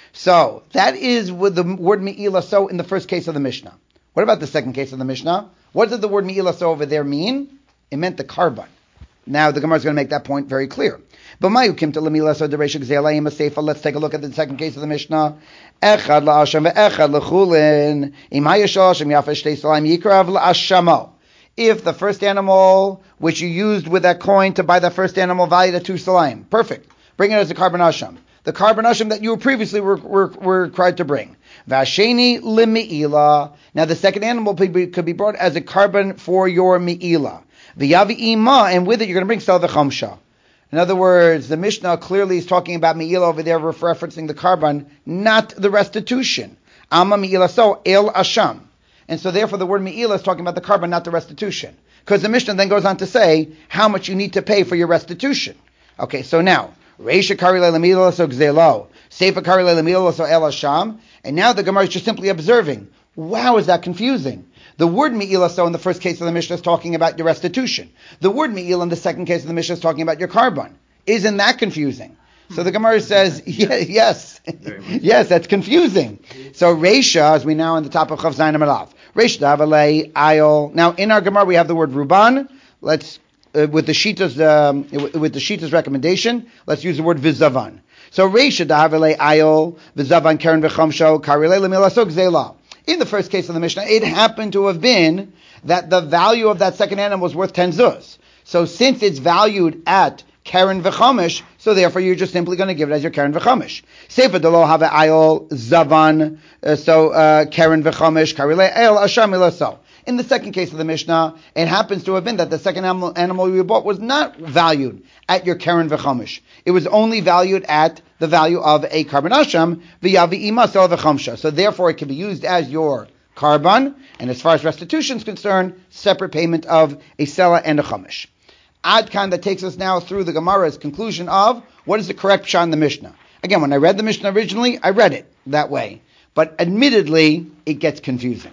So that is with the word me'ilah so in the first case of the Mishnah. What about the second case of the Mishnah? What did the word me'ilah so over there mean? It meant the carbon. Now the Gemara is going to make that point very clear. But mayu kim to l'mi'ilah so dereisha gzelayim aseifa. Let's take a look at the second case of the Mishnah. Echad la'asham ve'echad l'chulin im hayashal Hashem yafesh shtei salayim yikrav la'ashamo. If the first animal which you used with that coin to buy that first animal valued at two salayim, perfect. Bring it as a carbon asham. The carbon asham that you were previously were, were, were required to bring. Vasheni limi'ilah. Now the second animal could be, could be brought as a carbon for your mi'ilah. V'yavi ima, and with it you're going to bring sel v'chamsha. In other words, the Mishnah clearly is talking about mi'ilah over there, referencing the carbon, not the restitution. Amma mi'ilah so el asham. And so therefore the word me'ilah is talking about the carbon, not the restitution. Because the Mishnah then goes on to say how much you need to pay for your restitution. Okay, so now, Reisha kari le'lemilah so gzelo, Seifa kari le'lemilah so el asham, and now the Gemara is just simply observing. Wow, is that confusing? The word me'ilah so in the first case of the Mishnah is talking about your restitution. The word me'ilah in the second case of the Mishnah is talking about your carbon. Isn't that confusing? So the Gemara says, yeah, yes, yes, that's confusing. So Reisha, as we now on the top of Chav Zayin Amarav, Reisha Davalei Ayol. Now in our Gemara we have the word Ruban. Let's uh, with the Shita's um, with the Shita's recommendation, let's use the word Vizavan. So Reisha Davalei Ayol Vizavan Karen V'Chamsho Karilei Lemilasok Zela. In the first case of the Mishnah, it happened to have been that the value of that second animal was worth ten zuz. So since it's valued at Karen v'chomish, so therefore you're just simply going to give it as your Karen v'chomish. Sefer delo have ayol zavan, uh, so uh, Karen v'chomish karile el asham ilaso. In the second case of the Mishnah, it happens to have been that the second animal, animal you bought was not valued at your Karen v'chomish. It was only valued at the value of a carbon asham v'yavi ima sel v'chomsha. So therefore it can be used as your carbon, and as far as restitution is concerned, separate payment of a sela and a chomish. Adkan, that takes us now through the Gemara's conclusion of what is the correct pshat in the Mishnah. Again, when I read the Mishnah originally, I read it that way. But admittedly, it gets confusing.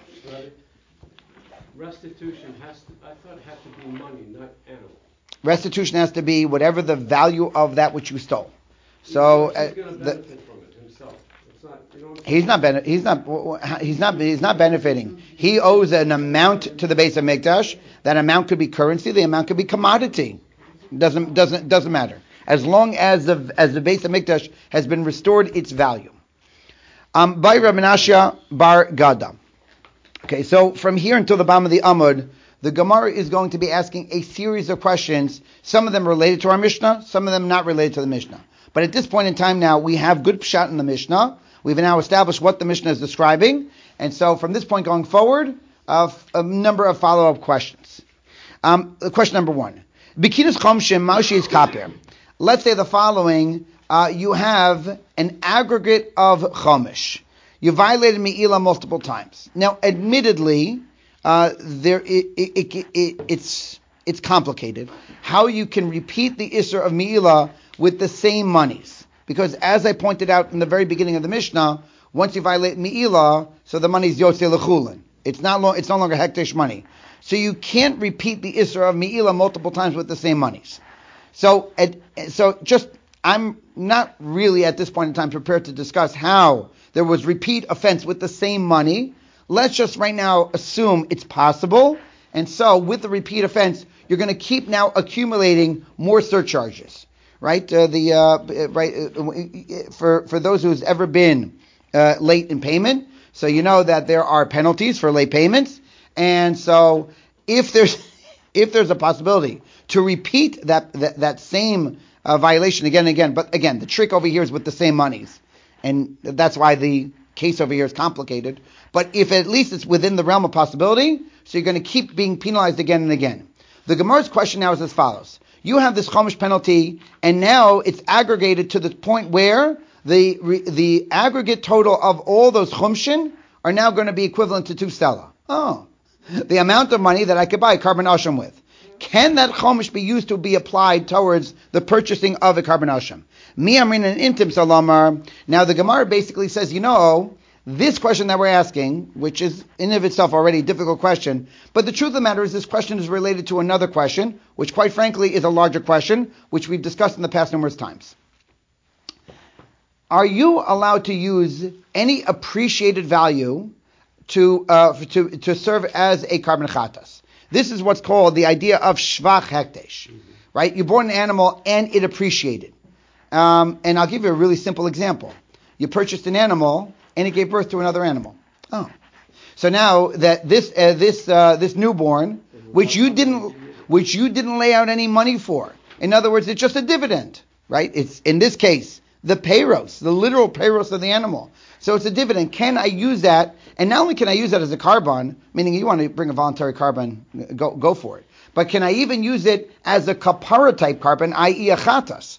Restitution has to, I thought it had to be money, not animal.
Restitution has to be whatever the value of that which you stole. So
he's
uh,
going to benefit the, from it himself. It's not, you know
he's not bene- he's not he's not he's not benefiting. He owes an amount to the base of Mikdash. That amount could be currency. The amount could be commodity. Doesn't doesn't doesn't matter as long as the as the base of Mikdash has been restored its value. Um, by Rabbi Menashe bar Gada. Okay, so from here until the bottom of the Amud, the Gemara is going to be asking a series of questions. Some of them related to our Mishnah, some of them not related to the Mishnah. But at this point in time now, we have good pshat in the Mishnah. We've now established what the Mishnah is describing. And so from this point going forward, uh, a number of follow-up questions. Um, question number one. Bikinas chomshim maushis kaper. Let's say the following. Uh, you have an aggregate of chomish. You violated Me'ilah multiple times. Now, admittedly, uh, there it, it, it, it, it's it's complicated how you can repeat the Isser of Me'ilah with the same monies. Because as I pointed out in the very beginning of the Mishnah, once you violate Me'ilah, so the money is Yotzei L'chulin. It's not lo- it's no longer hektish money. So you can't repeat the Isser of Me'ilah multiple times with the same monies. So, at, so just, I'm not really at this point in time prepared to discuss how there was repeat offense with the same money. Let's just right now assume it's possible. And so with the repeat offense, you're going to keep now accumulating more surcharges, right? Uh, the uh, right uh, for for those who's ever been uh, late in payment, so you know that there are penalties for late payments, and so if there's if there's a possibility to repeat that that, that same uh, violation again and again, but again the trick over here is with the same monies, and that's why the case over here is complicated. But if at least it's within the realm of possibility, so you're going to keep being penalized again and again. The Gemara's question now is as follows. You have this chomish penalty, and now it's aggregated to the point where the the aggregate total of all those chumshin are now going to be equivalent to two stela. Oh, the amount of money that I could buy a carbon asham with. Can that chomish be used to be applied towards the purchasing of a carbon asham? Mi amrin and intim salamar. Now the Gemara basically says, you know, this question that we're asking, which is in and of itself already a difficult question, but the truth of the matter is this question is related to another question, which quite frankly is a larger question, which we've discussed in the past numerous times. Are you allowed to use any appreciated value to uh, to to serve as a carbon chatas? This is what's called the idea of shvach hekdesh, right? You bought an animal and it appreciated. Um, and I'll give you a really simple example. You purchased an animal and it gave birth to another animal. Oh, so now that this uh, this uh, this newborn, which you didn't which you didn't lay out any money for, in other words, it's just a dividend, right? It's in this case the payros, the literal payros of the animal. So it's a dividend. Can I use that? And not only can I use that as a carbon, meaning you want to bring a voluntary carbon, go go for it. But can I even use it as a kapara type carbon, that is a chatas?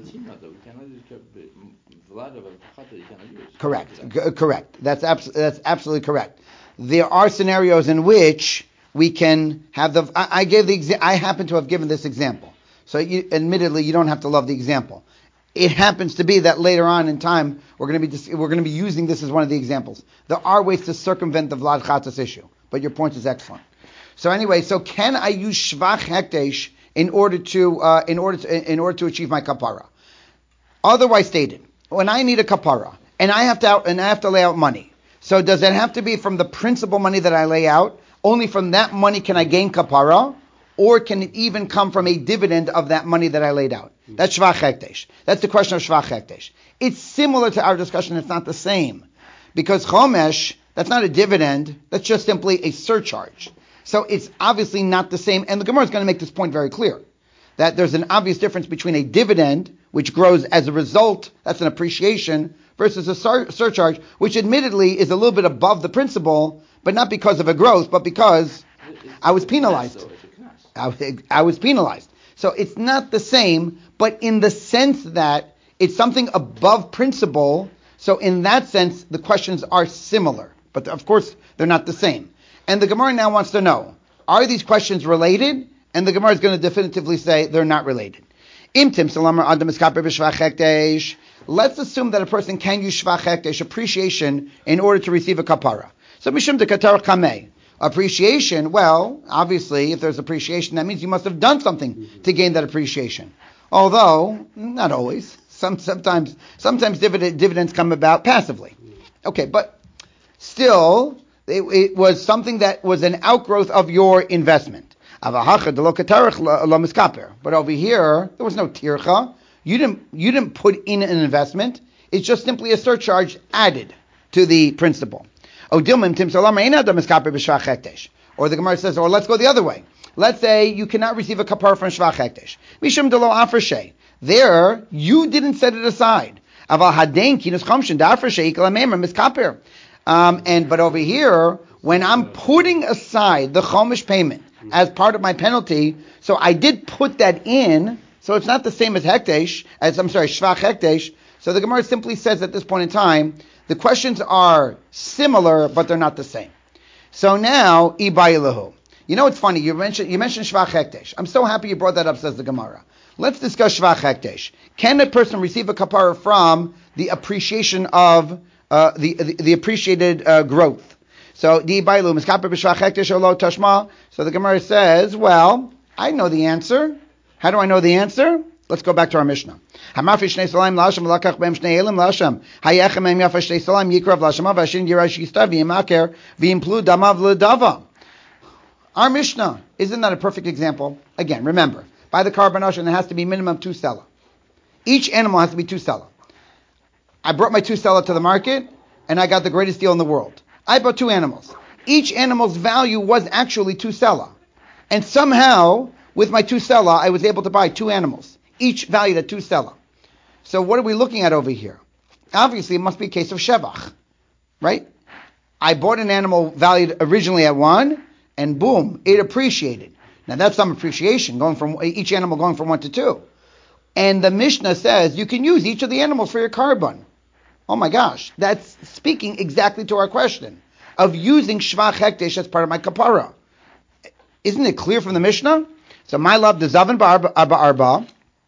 Correct. G- correct. That's abs- that's absolutely correct. There are scenarios in which we can have the. I, I gave the. Exa- I happen to have given this example. So, you, admittedly, you don't have to love the example. It happens to be that later on in time we're going to be dis- we're going to be using this as one of the examples. There are ways to circumvent the Vlad Chatas issue, but your point is excellent. So anyway, so can I use shvach hekdesh in order to uh, in order to in order to achieve my kapara? Otherwise stated, when I need a kapara and I have to out, and I have to lay out money, so does it have to be from the principal money that I lay out? Only from that money can I gain kapara, or can it even come from a dividend of that money that I laid out? That's shvach hekdesh. That's the question of shvach hekdesh. It's similar to our discussion. It's not the same because chomesh, that's not a dividend. That's just simply a surcharge. So it's obviously not the same. And the Gemara is going to make this point very clear, that there's an obvious difference between a dividend, which grows as a result, that's an appreciation, versus a sur- surcharge, which admittedly is a little bit above the principal, but not because of a growth, but because I was penalized. I, I was penalized. So it's not the same, but in the sense that it's something above principle, so in that sense, the questions are similar. But of course, they're not the same. And the Gemara now wants to know, are these questions related? And the Gemara is going to definitively say they're not related. Let's assume that a person can use shvach hekdesh, appreciation, in order to receive a kapara. So mishum de katar kameh. Appreciation, well, obviously, if there's appreciation, that means you must have done something to gain that appreciation. Although, not always. Some, sometimes sometimes dividend, dividends come about passively. Okay, but still, it, it was something that was an outgrowth of your investment. But over here, there was no tircha. You didn't, you didn't put in an investment. It's just simply a surcharge added to the principal. Or the Gemara says, or let's go the other way. Let's say you cannot receive a kapar from shvach hekdesh. Mishum delo afreshe. There, you didn't set it aside. Aval hadein kinus chamshin dafar sheikal amemer miskaper. Um, and but over here, when I'm putting aside the chomish payment as part of my penalty, so I did put that in, so it's not the same as hekdesh, as I'm sorry, shvach hekdesh. So the Gemara simply says at this point in time, the questions are similar, but they're not the same. So now, ibayilahu. You know what's funny? You mentioned you mentioned shvach hekdesh. I'm so happy you brought that up, says the Gemara. Let's discuss shvach hekdesh. Can a person receive a kapara from the appreciation of uh, the, the the appreciated uh, growth? So the ibayilu miskaper b'shvach hekdesh olo tashma. So the Gemara says, well, I know the answer. How do I know the answer? Let's go back to our Mishnah. Hamafi shnei salayim lasham lakach b'em shnei elim lasham hayechem em yafa shnei salayim yikrav lasham avashin yirash yistav yimaker v'implu damav l'dava. Our Mishnah, isn't that a perfect example? Again, remember, by the carbon ocean, there has to be minimum two sella. Each animal has to be two sella. I brought my two sella to the market, and I got the greatest deal in the world. I bought two animals. Each animal's value was actually two sella. And somehow, with my two sella, I was able to buy two animals, each valued at two sella. So what are we looking at over here? Obviously, it must be a case of shevach, right? I bought an animal valued originally at one, and boom, it appreciated. Now that's some appreciation, going from each animal going from one to two. And the Mishnah says you can use each of the animals for your carbon. Oh my gosh, that's speaking exactly to our question of using shvach hekdesh as part of my kapara. Isn't it clear from the Mishnah? So my love, the zavan ba'arba arba,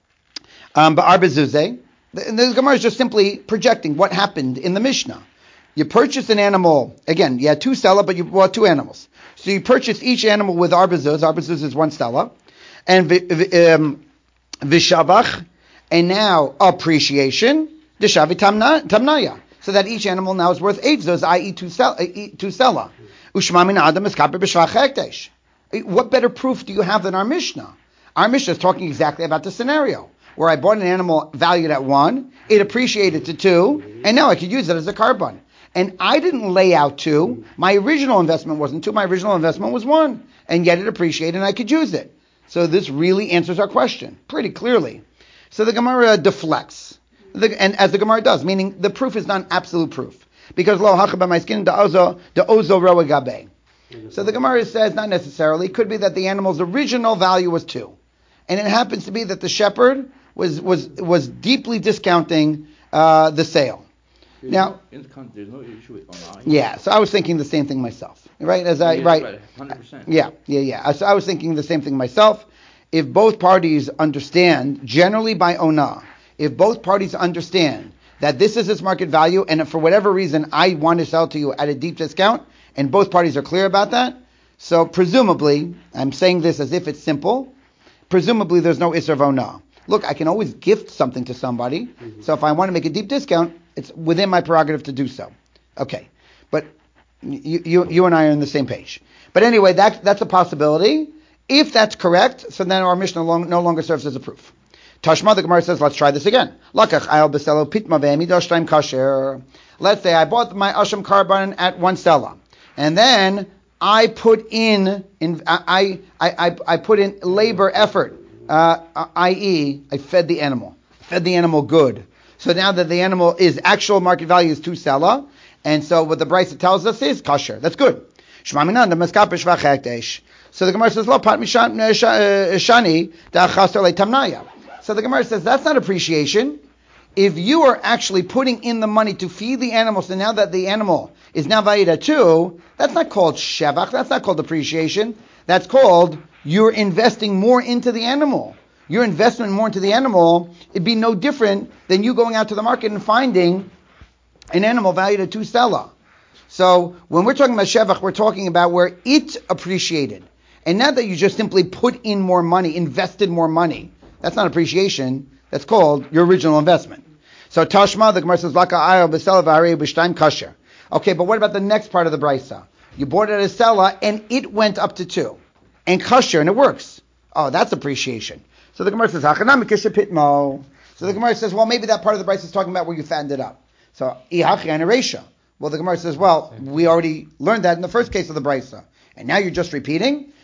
um, ba'arba zuzeh. The, the Gemara is just simply projecting what happened in the Mishnah. You purchased an animal, again, you had two stella, but you bought two animals. So you purchased each animal with arba zuz. Arba zuz is one stella. And um, vishavach, and now appreciation, deshavi tamnaya. So that each animal now is worth eight zuz, that is two stella. Ushmamin adam eskaper b'shvach hekdesh. What better proof do you have than our Mishnah? Our Mishnah is talking exactly about the scenario where I bought an animal valued at one, it appreciated to two, and now I could use it as a carbon. And I didn't lay out two. My original investment wasn't two. My original investment was one, and yet it appreciated, and I could use it. So this really answers our question pretty clearly. So the Gemara deflects, the, and as the Gemara does, meaning the proof is not absolute proof because lo hachaba my skin the ozo the ozo roa gabe. So the Gemara says not necessarily. It could be that the animal's original value was two, and it happens to be that the shepherd was was was deeply discounting uh, the sale.
There's
now,
no, in the con- there's no issue with online.
Yeah, so I was thinking the same thing myself, right? As I
yeah,
right,
one hundred percent.
Yeah, yeah, yeah. So I was thinking the same thing myself. If both parties understand, generally by ona, if both parties understand that this is its market value, and if for whatever reason I want to sell to you at a deep discount, and both parties are clear about that, so presumably, I'm saying this as if it's simple, presumably there's no isser of ona. Look, I can always gift something to somebody, mm-hmm. So if I want to make a deep discount, it's within my prerogative to do so. Okay, but you, you, you and I are on the same page. But anyway, that, that's a possibility. If that's correct, so then our Mishnah long, no longer serves as a proof. Tashma, the Gemara says, let's try this again. Lakach ayal beselo pitma ve'emidoshtaim kasher. Let's say I bought my asham carbon at one stella, and then I put in, in I, I, I, I put in labor effort, uh, that is, I fed the animal, fed the animal good. So now that the animal is actual market value is two sella, and so what the Brisa tells us is kasher. That's good. Shmaminan the maskap shvach hekdesh. So the Gemara says, "Lo pat mishan shani da chaser le tamnaya." So the Gemara says that's not appreciation. If you are actually putting in the money to feed the animal, so now that the animal is now valued at two, that's not called shevach. That's not called appreciation. That's called you're investing more into the animal. Your investment more into the animal, it'd be no different than you going out to the market and finding an animal valued at two stella. So when we're talking about shevach, we're talking about where it appreciated. And not that you just simply put in more money, invested more money. That's not appreciation. That's called your original investment. So Tashma, the Gemara says, Laka ayo b'sela v'harei b'shtaim kasher. Okay, but what about the next part of the Brisa? You bought it at a sella and it went up to two. And kasher, and it works. Oh, that's appreciation. So the Gemara says, Hachanam kisha pitmo. So the Gemara says, well, maybe that part of the Brisa is talking about where you fattened it up. So, ihachi and eresha. Well, the Gemara says, well, we already learned that in the first case of the Brisa. And now you're just repeating?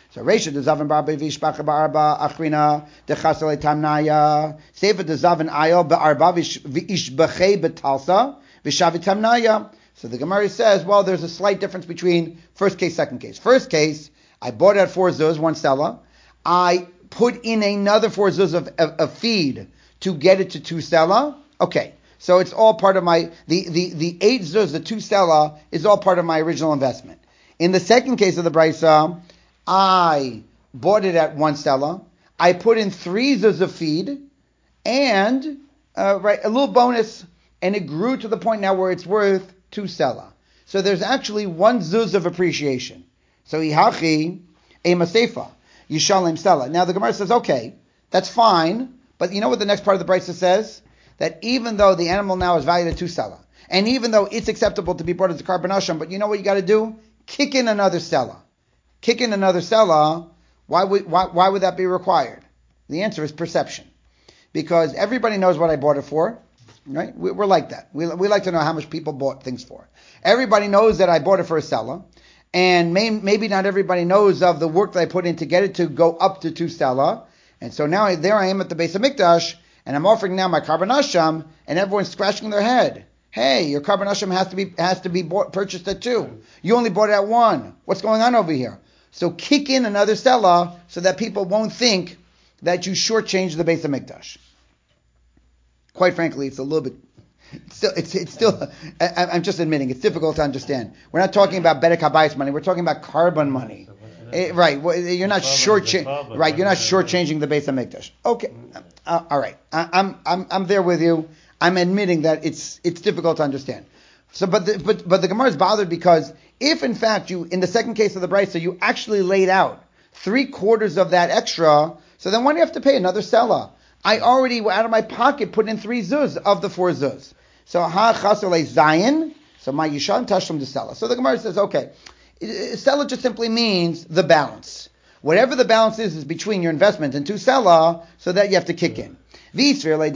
So Reisha de Zavan Barba Vishpacha Barba Achrina de Chasale Tamnaya. Sefer de Zavan Ayel Be'arba Vishbachei Betalsa Vishavi Tamnaya. So the Gemara says, well, there's a slight difference between first case, second case. First case, I bought it at four zuz, one stella. I put in another four zuz of, of, of feed to get it to two stella. Okay. So it's all part of my, the, the, the eight zuz, the two stella, is all part of my original investment. In the second case of the Brisa, I bought it at one stella. I put in three zuz of feed and, uh, right, a little bonus, and it grew to the point now where it's worth two stella. So there's actually one zuz of appreciation. So ihachi a masefa yishalem stella. Now the Gemara says, okay, that's fine, but you know what the next part of the Brisa says? That even though the animal now is valued at two stella, and even though it's acceptable to be brought as a carbon asham, but you know what you got to do? Kick in another stella. Kick in another stella. Why would why, why would that be required? The answer is perception, because everybody knows what I bought it for, right? We, we're like that. We we like to know how much people bought things for. Everybody knows that I bought it for a stella, and may, maybe not everybody knows of the work that I put in to get it to go up to two stella. And so now there I am at the Beis Hamikdash. And I'm offering now my carbon asham, and everyone's scratching their head. Hey, your carbon asham has to be has to be bought, purchased at two. You only bought it at one. What's going on over here? So kick in another stella so that people won't think that you shortchanged the Beis Hamikdash. Quite frankly, it's a little bit. It's still, it's, it's still. I, I'm just admitting it's difficult to understand. We're not talking about bedek habayis money. We're talking about carbon money. Eh, right, well, you're not short, right? You're not shortchanging the Beis Hamikdash. Okay, uh, all right. I, I'm, I'm, I'm there with you. I'm admitting that it's, it's difficult to understand. So, but, the, but, but the Gemara is bothered because if, in fact, you, in the second case of the Brisa, you actually laid out three quarters of that extra, so then why do you have to pay another sella? I already, out of my pocket, put in three zuz of the four zuz. So ha chasole zayin. So my yishan tashlum de sella. So the Gemara says, okay. Sella just simply means the balance. Whatever the balance is, is between your investment and two sella, so that you have to kick in. So the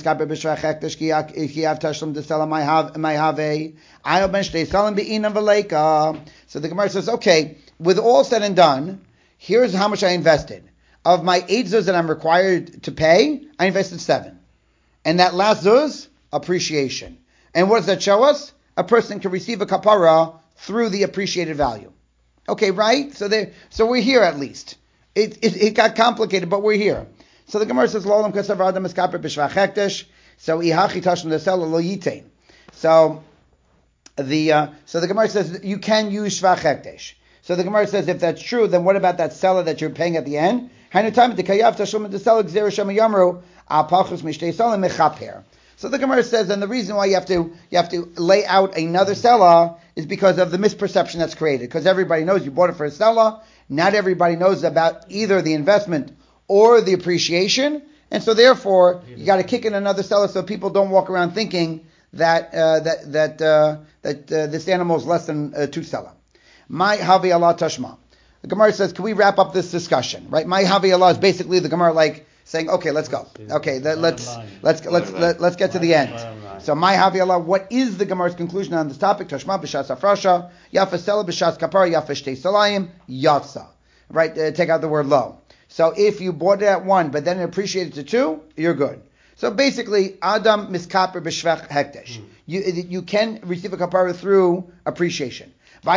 Gemara says, okay, with all said and done, here's how much I invested. Of my eight zuz that I'm required to pay, I invested seven. And that last zuz, appreciation. And what does that show us? A person can receive a kapara through the appreciated value. Okay, right? So they, so we're here at least. It, it it got complicated, but we're here. So the Gemara says, "Lolam kasav adam eskaper b'shvach hekdesh." So ihachi tashlim desel lo yitain. So the uh, so the Gemara says you can use shvach hekdesh. So the Gemara says if that's true, then what about that seller that you're paying at the end? Hainu the kayav tashlim desel gzera shema yamru apachus mishtei salim mechaper. So the Gemara says, and the reason why you have to you have to lay out another seller is because of the misperception that's created. Because everybody knows you bought it for a seller. Not everybody knows about either the investment or the appreciation, and so therefore you got to kick in another seller so people don't walk around thinking that uh, that that uh, that uh, this animal is less than uh, two seller. My havi Allah tashma. The Gemara says, can we wrap up this discussion? Right? My havi Allah is basically the Gemara like saying, okay, let's go. Okay, that, let's let's let's let's let's get to the end. So, my havi Allah, what is the Gemara's conclusion on this topic? Tashma b'shas afrasha, yafa sela b'shas kapara, yafa shtei salayim, yatsa. Right? Uh, take out the word low. So, if you bought it at one, but then it appreciated to two, you're good. So basically, Adam miskaper b'shvach hekdesh. You you can receive a kapara through appreciation. Now,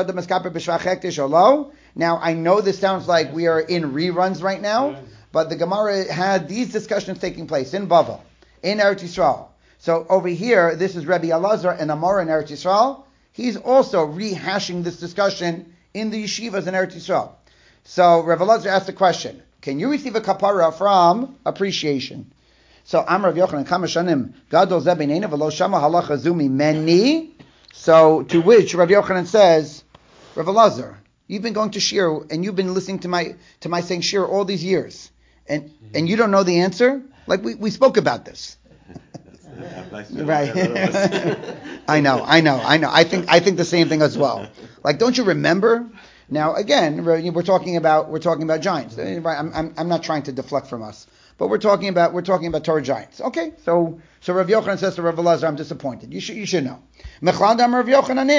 I know this sounds like we are in reruns right now, but the Gemara had these discussions taking place in Bavel, in Eretz Yisrael. So over here, this is Rabbi Elazar and Amar in Eretz Yisrael. He's also rehashing this discussion in the yeshivas in Eretz Yisrael. So Rabbi Elazar asked the question, can you receive a kapara from appreciation? So Amar Rav Yochanan Kamashanim Gadol Zebinena V'lo Shama Halacha Zumi Meni. So to which Rav Yochanan says, Rav Elazar, you've been going to shir and you've been listening to my to my saying shir all these years, and and you don't know the answer. Like we, we spoke about this. Right. I know, I know, I know. I think I think the same thing as well. Like, don't you remember? Now again, we're talking about we're talking about giants. I'm I'm I'm not trying to deflect from us. But we're talking about we're talking about Torah giants. Okay, so so Rav Yochanan says to Rav Elazar, I'm disappointed. You should you should know. Mechladam Rav Yochanan in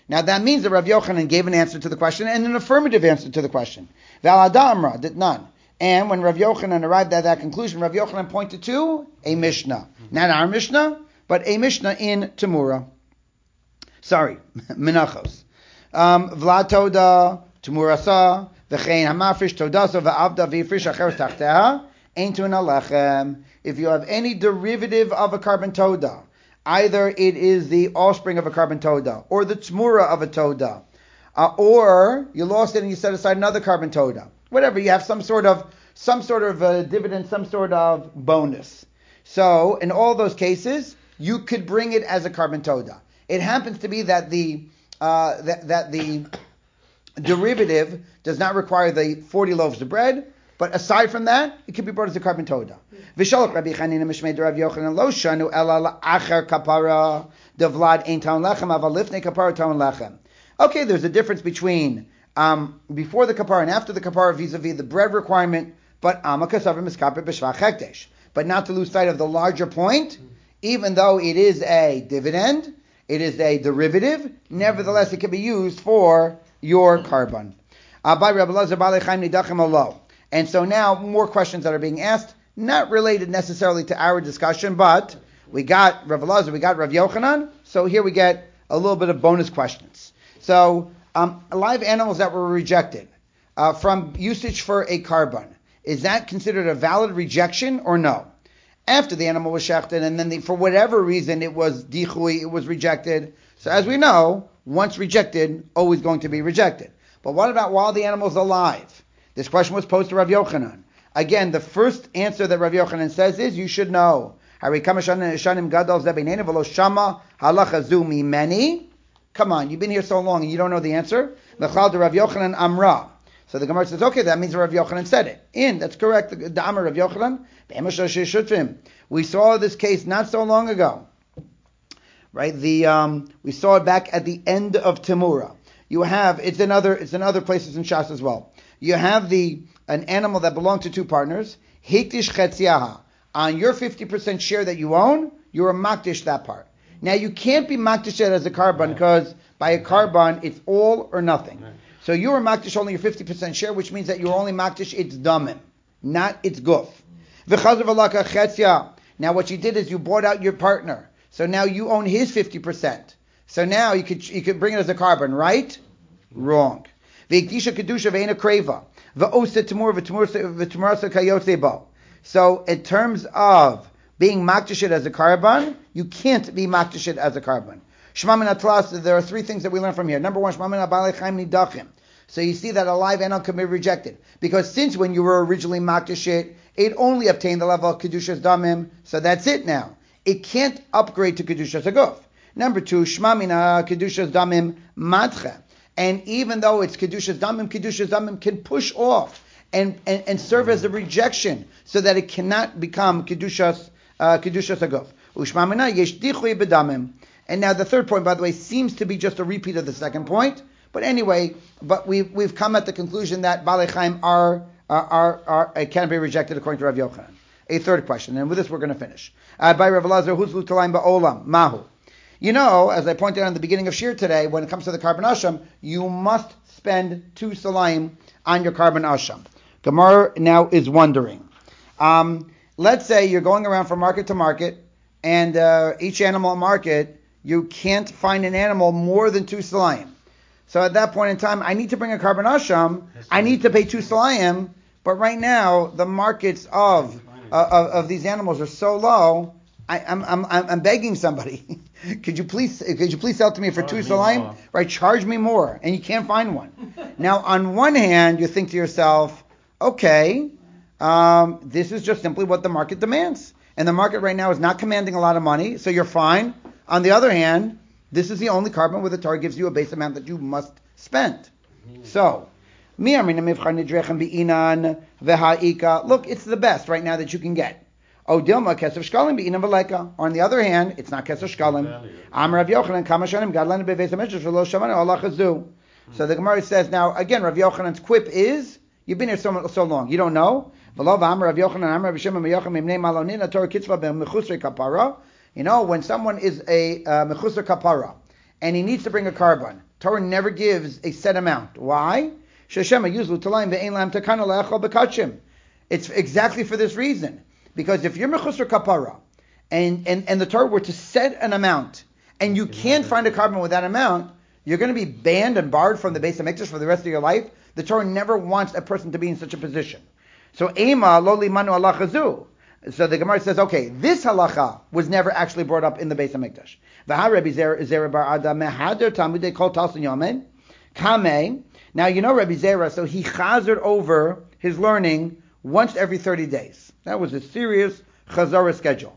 Now that means that Rav Yochanan gave an answer to the question and an affirmative answer to the question. Val Adamra did none. And when Rav Yochanan arrived at that conclusion, Rav Yochanan pointed to a Mishnah. Not our Mishnah, but a Mishnah in Tamura. Sorry, Menachos. Um, Vlad Toda, Tamurasa, V'chein Hamafrish Todasa V'avda V'yifrish Acheres Tachteha, Ein Tun Alechem. If you have any derivative of a carbon Toda, either it is the offspring of a carbon Toda, or the Tmura of a Toda, uh, or you lost it and you set aside another carbon Toda. Whatever, you have some sort of some sort of uh, dividend, some sort of bonus. So in all those cases, you could bring it as a carbon Toda. It happens to be that the uh, that, that the derivative does not require the forty loaves of bread, but aside from that, it can be brought as a carbon Toda. V'shalach Rabbi Chanina Mishmei Rav Yochanan lo shanu ela la'acher kapara devlad ein taun lechem aval lifnei kapara taun lechem. Okay, there's a difference between um, before the kapara and after the kapara vis-a-vis the bread requirement, but amakasavar miskaper b'shvach hekdesh. But not to lose sight of the larger point, even though it is a dividend, it is a derivative, nevertheless it can be used for your carbon. And so now more questions that are being asked, not related necessarily to our discussion, but we got Rav Elazar, we got Rav Yochanan, so here we get a little bit of bonus questions. So um, live animals that were rejected uh, from usage for a carbon, is that considered a valid rejection or no? After the animal was shechted and then the, for whatever reason it was dichui, it was rejected. So as we know, once rejected, always going to be rejected. But what about while the animal is alive? This question was posed to Rav Yochanan. Again, the first answer that Rav Yochanan says is, you should know. Come on, you've been here so long and you don't know the answer? Rav Yochanan Amra. So the Gemara says, okay, that means Rav Yochanan said it. In, that's correct, the, the Amar Rav Yochanan. We saw this case not so long ago. Right? The um, we saw it back at the end of Tamura. You have, it's in other, it's in other places in Shas as well. You have the an animal that belonged to two partners. Hiktish chetziaha. On your fifty percent share that you own, you're a makdish that part. Now you can't be makdish it as a carbon because by a carbon it's all or nothing. So you are makdish only your fifty percent share, which means that you're only makdish its damim, not its guf. Now what you did is you bought out your partner. So now you own his fifty percent. So now you could you could bring it as a carbon, right? Wrong. So in terms of being makdishit as a carbon, you can't be makdishit as a carbon. There are three things that we learn from here. Number one, so you see that a live animal can be rejected. Because since when you were originally makdishit, it only obtained the level of kedushas damim, so that's it now. It can't upgrade to kedushas aguf. Number two, shmamina kedushas damim matche. And even though it's kedushas damim, kedushas damim can push off and, and, and serve as a rejection so that it cannot become kedushas uh, kedushas aguf. Ushmamina yesh dichui bedamim. And now the third point, by the way, seems to be just a repeat of the second point. But anyway, but we've we've come at the conclusion that Balei Chaim are are are, are uh, can be rejected according to Rav Yochanan. A third question, and with this we're going to finish. Uh, by Rav Elazar, Huzlu Talayim Ba'olam Mahu. You know, as I pointed out in the beginning of Shir today, when it comes to the carbon asham, you must spend two salayim on your carbon asham. Gemara now is wondering. Um, let's say you're going around from market to market, and uh, each animal market, you can't find an animal more than two salayim. So at that point in time, I need to bring a carbon asham. I need to pay two salayim, but right now the markets of uh, of, of these animals are so low. I, I'm I'm I'm begging somebody. could you please could you please sell to me for charge two salayim? Right, charge me more, and you can't find one. Now, on one hand, you think to yourself, okay, um, this is just simply what the market demands, and the market right now is not commanding a lot of money, so you're fine. On the other hand, this is the only carbon where the Torah gives you a base amount that you must spend. So, look, it's the best right now that you can get. Or on the other hand, it's not kesef shkalim. Am Rav Yochanan kamashanim gadlan beveis hamedrash v'lo shamanu Allah chazu. So the Gemara says now again, Rav Yochanan's quip is, you've been here so, so long, you don't know. You know, when someone is a uh, mechusar kapara and he needs to bring a carbon, Torah never gives a set amount. Why? It's exactly for this reason. Because if you're mechusar kapara, and, and, and the Torah were to set an amount, and you can't find a carbon with that amount, you're going to be banned and barred from the Beis HaMikdash for the rest of your life. The Torah never wants a person to be in such a position. So, Ema lo limanu Allah chazu. So the Gemara says, okay, this halacha was never actually brought up in the Beis HaMikdash. Now you know Rabbi Zera, so he chazered over his learning once every thirty days. That was a serious chazara schedule.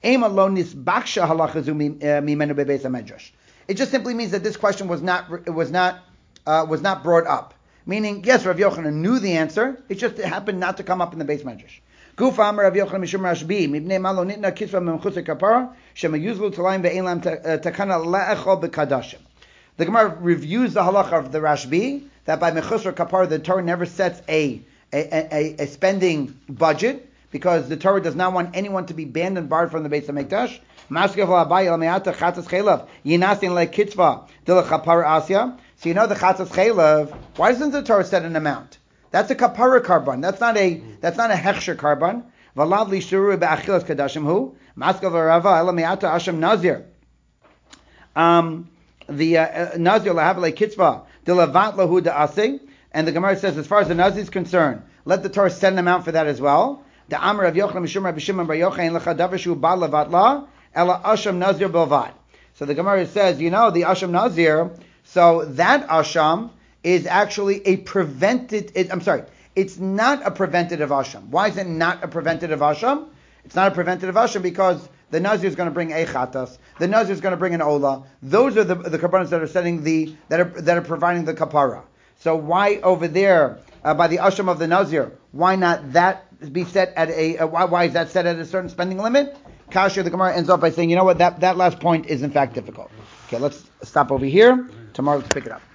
It just simply means that this question was not was not uh, was not brought up. Meaning, yes, Rav Yochanan knew the answer. It just happened not to come up in the Beis Medrash. Gufa Amar Rav Yochanan Mishum Rashbi Mibnei Malo Nitna Kisva Memchusar Kapara Shema Yuzlu Talayim Ve'ein Lam Takana Le'echol B'Kadashim. The Gemara reviews the halacha of the Rashbi that by Mechusar Kapara the Torah never sets a a, a a spending budget because the Torah does not want anyone to be banned and barred from the Beis HaMikdash. Maskav La'abai El Me'ata Chatzas Chelav Yinasin LeKitzva Dil Chapara Asya. So you know the Chatzas Chelav. Why doesn't the Torah set an amount? That's a kapara carbon. That's not a that's not a hechsher carbon. Valav li shuru be'achilas kadashim hu maskav rava ela me'ata asham nazir. Um, the uh, nazir lahavle kitzva delavat lahu da'asing, and the Gemara says as far as the nazir is concerned, let the Torah set an amount for that as well. The Amar of Yochanan Mishum Rabbi Shimon Bar Yochai in lecha davar shu ba lavat la ela asham nazir belvad. So the Gemara says, you know, the asham nazir. So that asham is actually a prevented, it, I'm sorry, it's not a preventative asham. Why is it not a preventative asham? It's not a preventative asham because the nazir is going to bring a chatas, the nazir is going to bring an ola. Those are the the karbanos that are setting the, that are that are providing the kapara. So why over there, uh, by the asham of the nazir, why not that be set at a, uh, why, why is that set at a certain spending limit? Kasher, the Gemara ends up by saying, you know what, that, that last point is in fact difficult. Okay, let's stop over here. Tomorrow let's pick it up.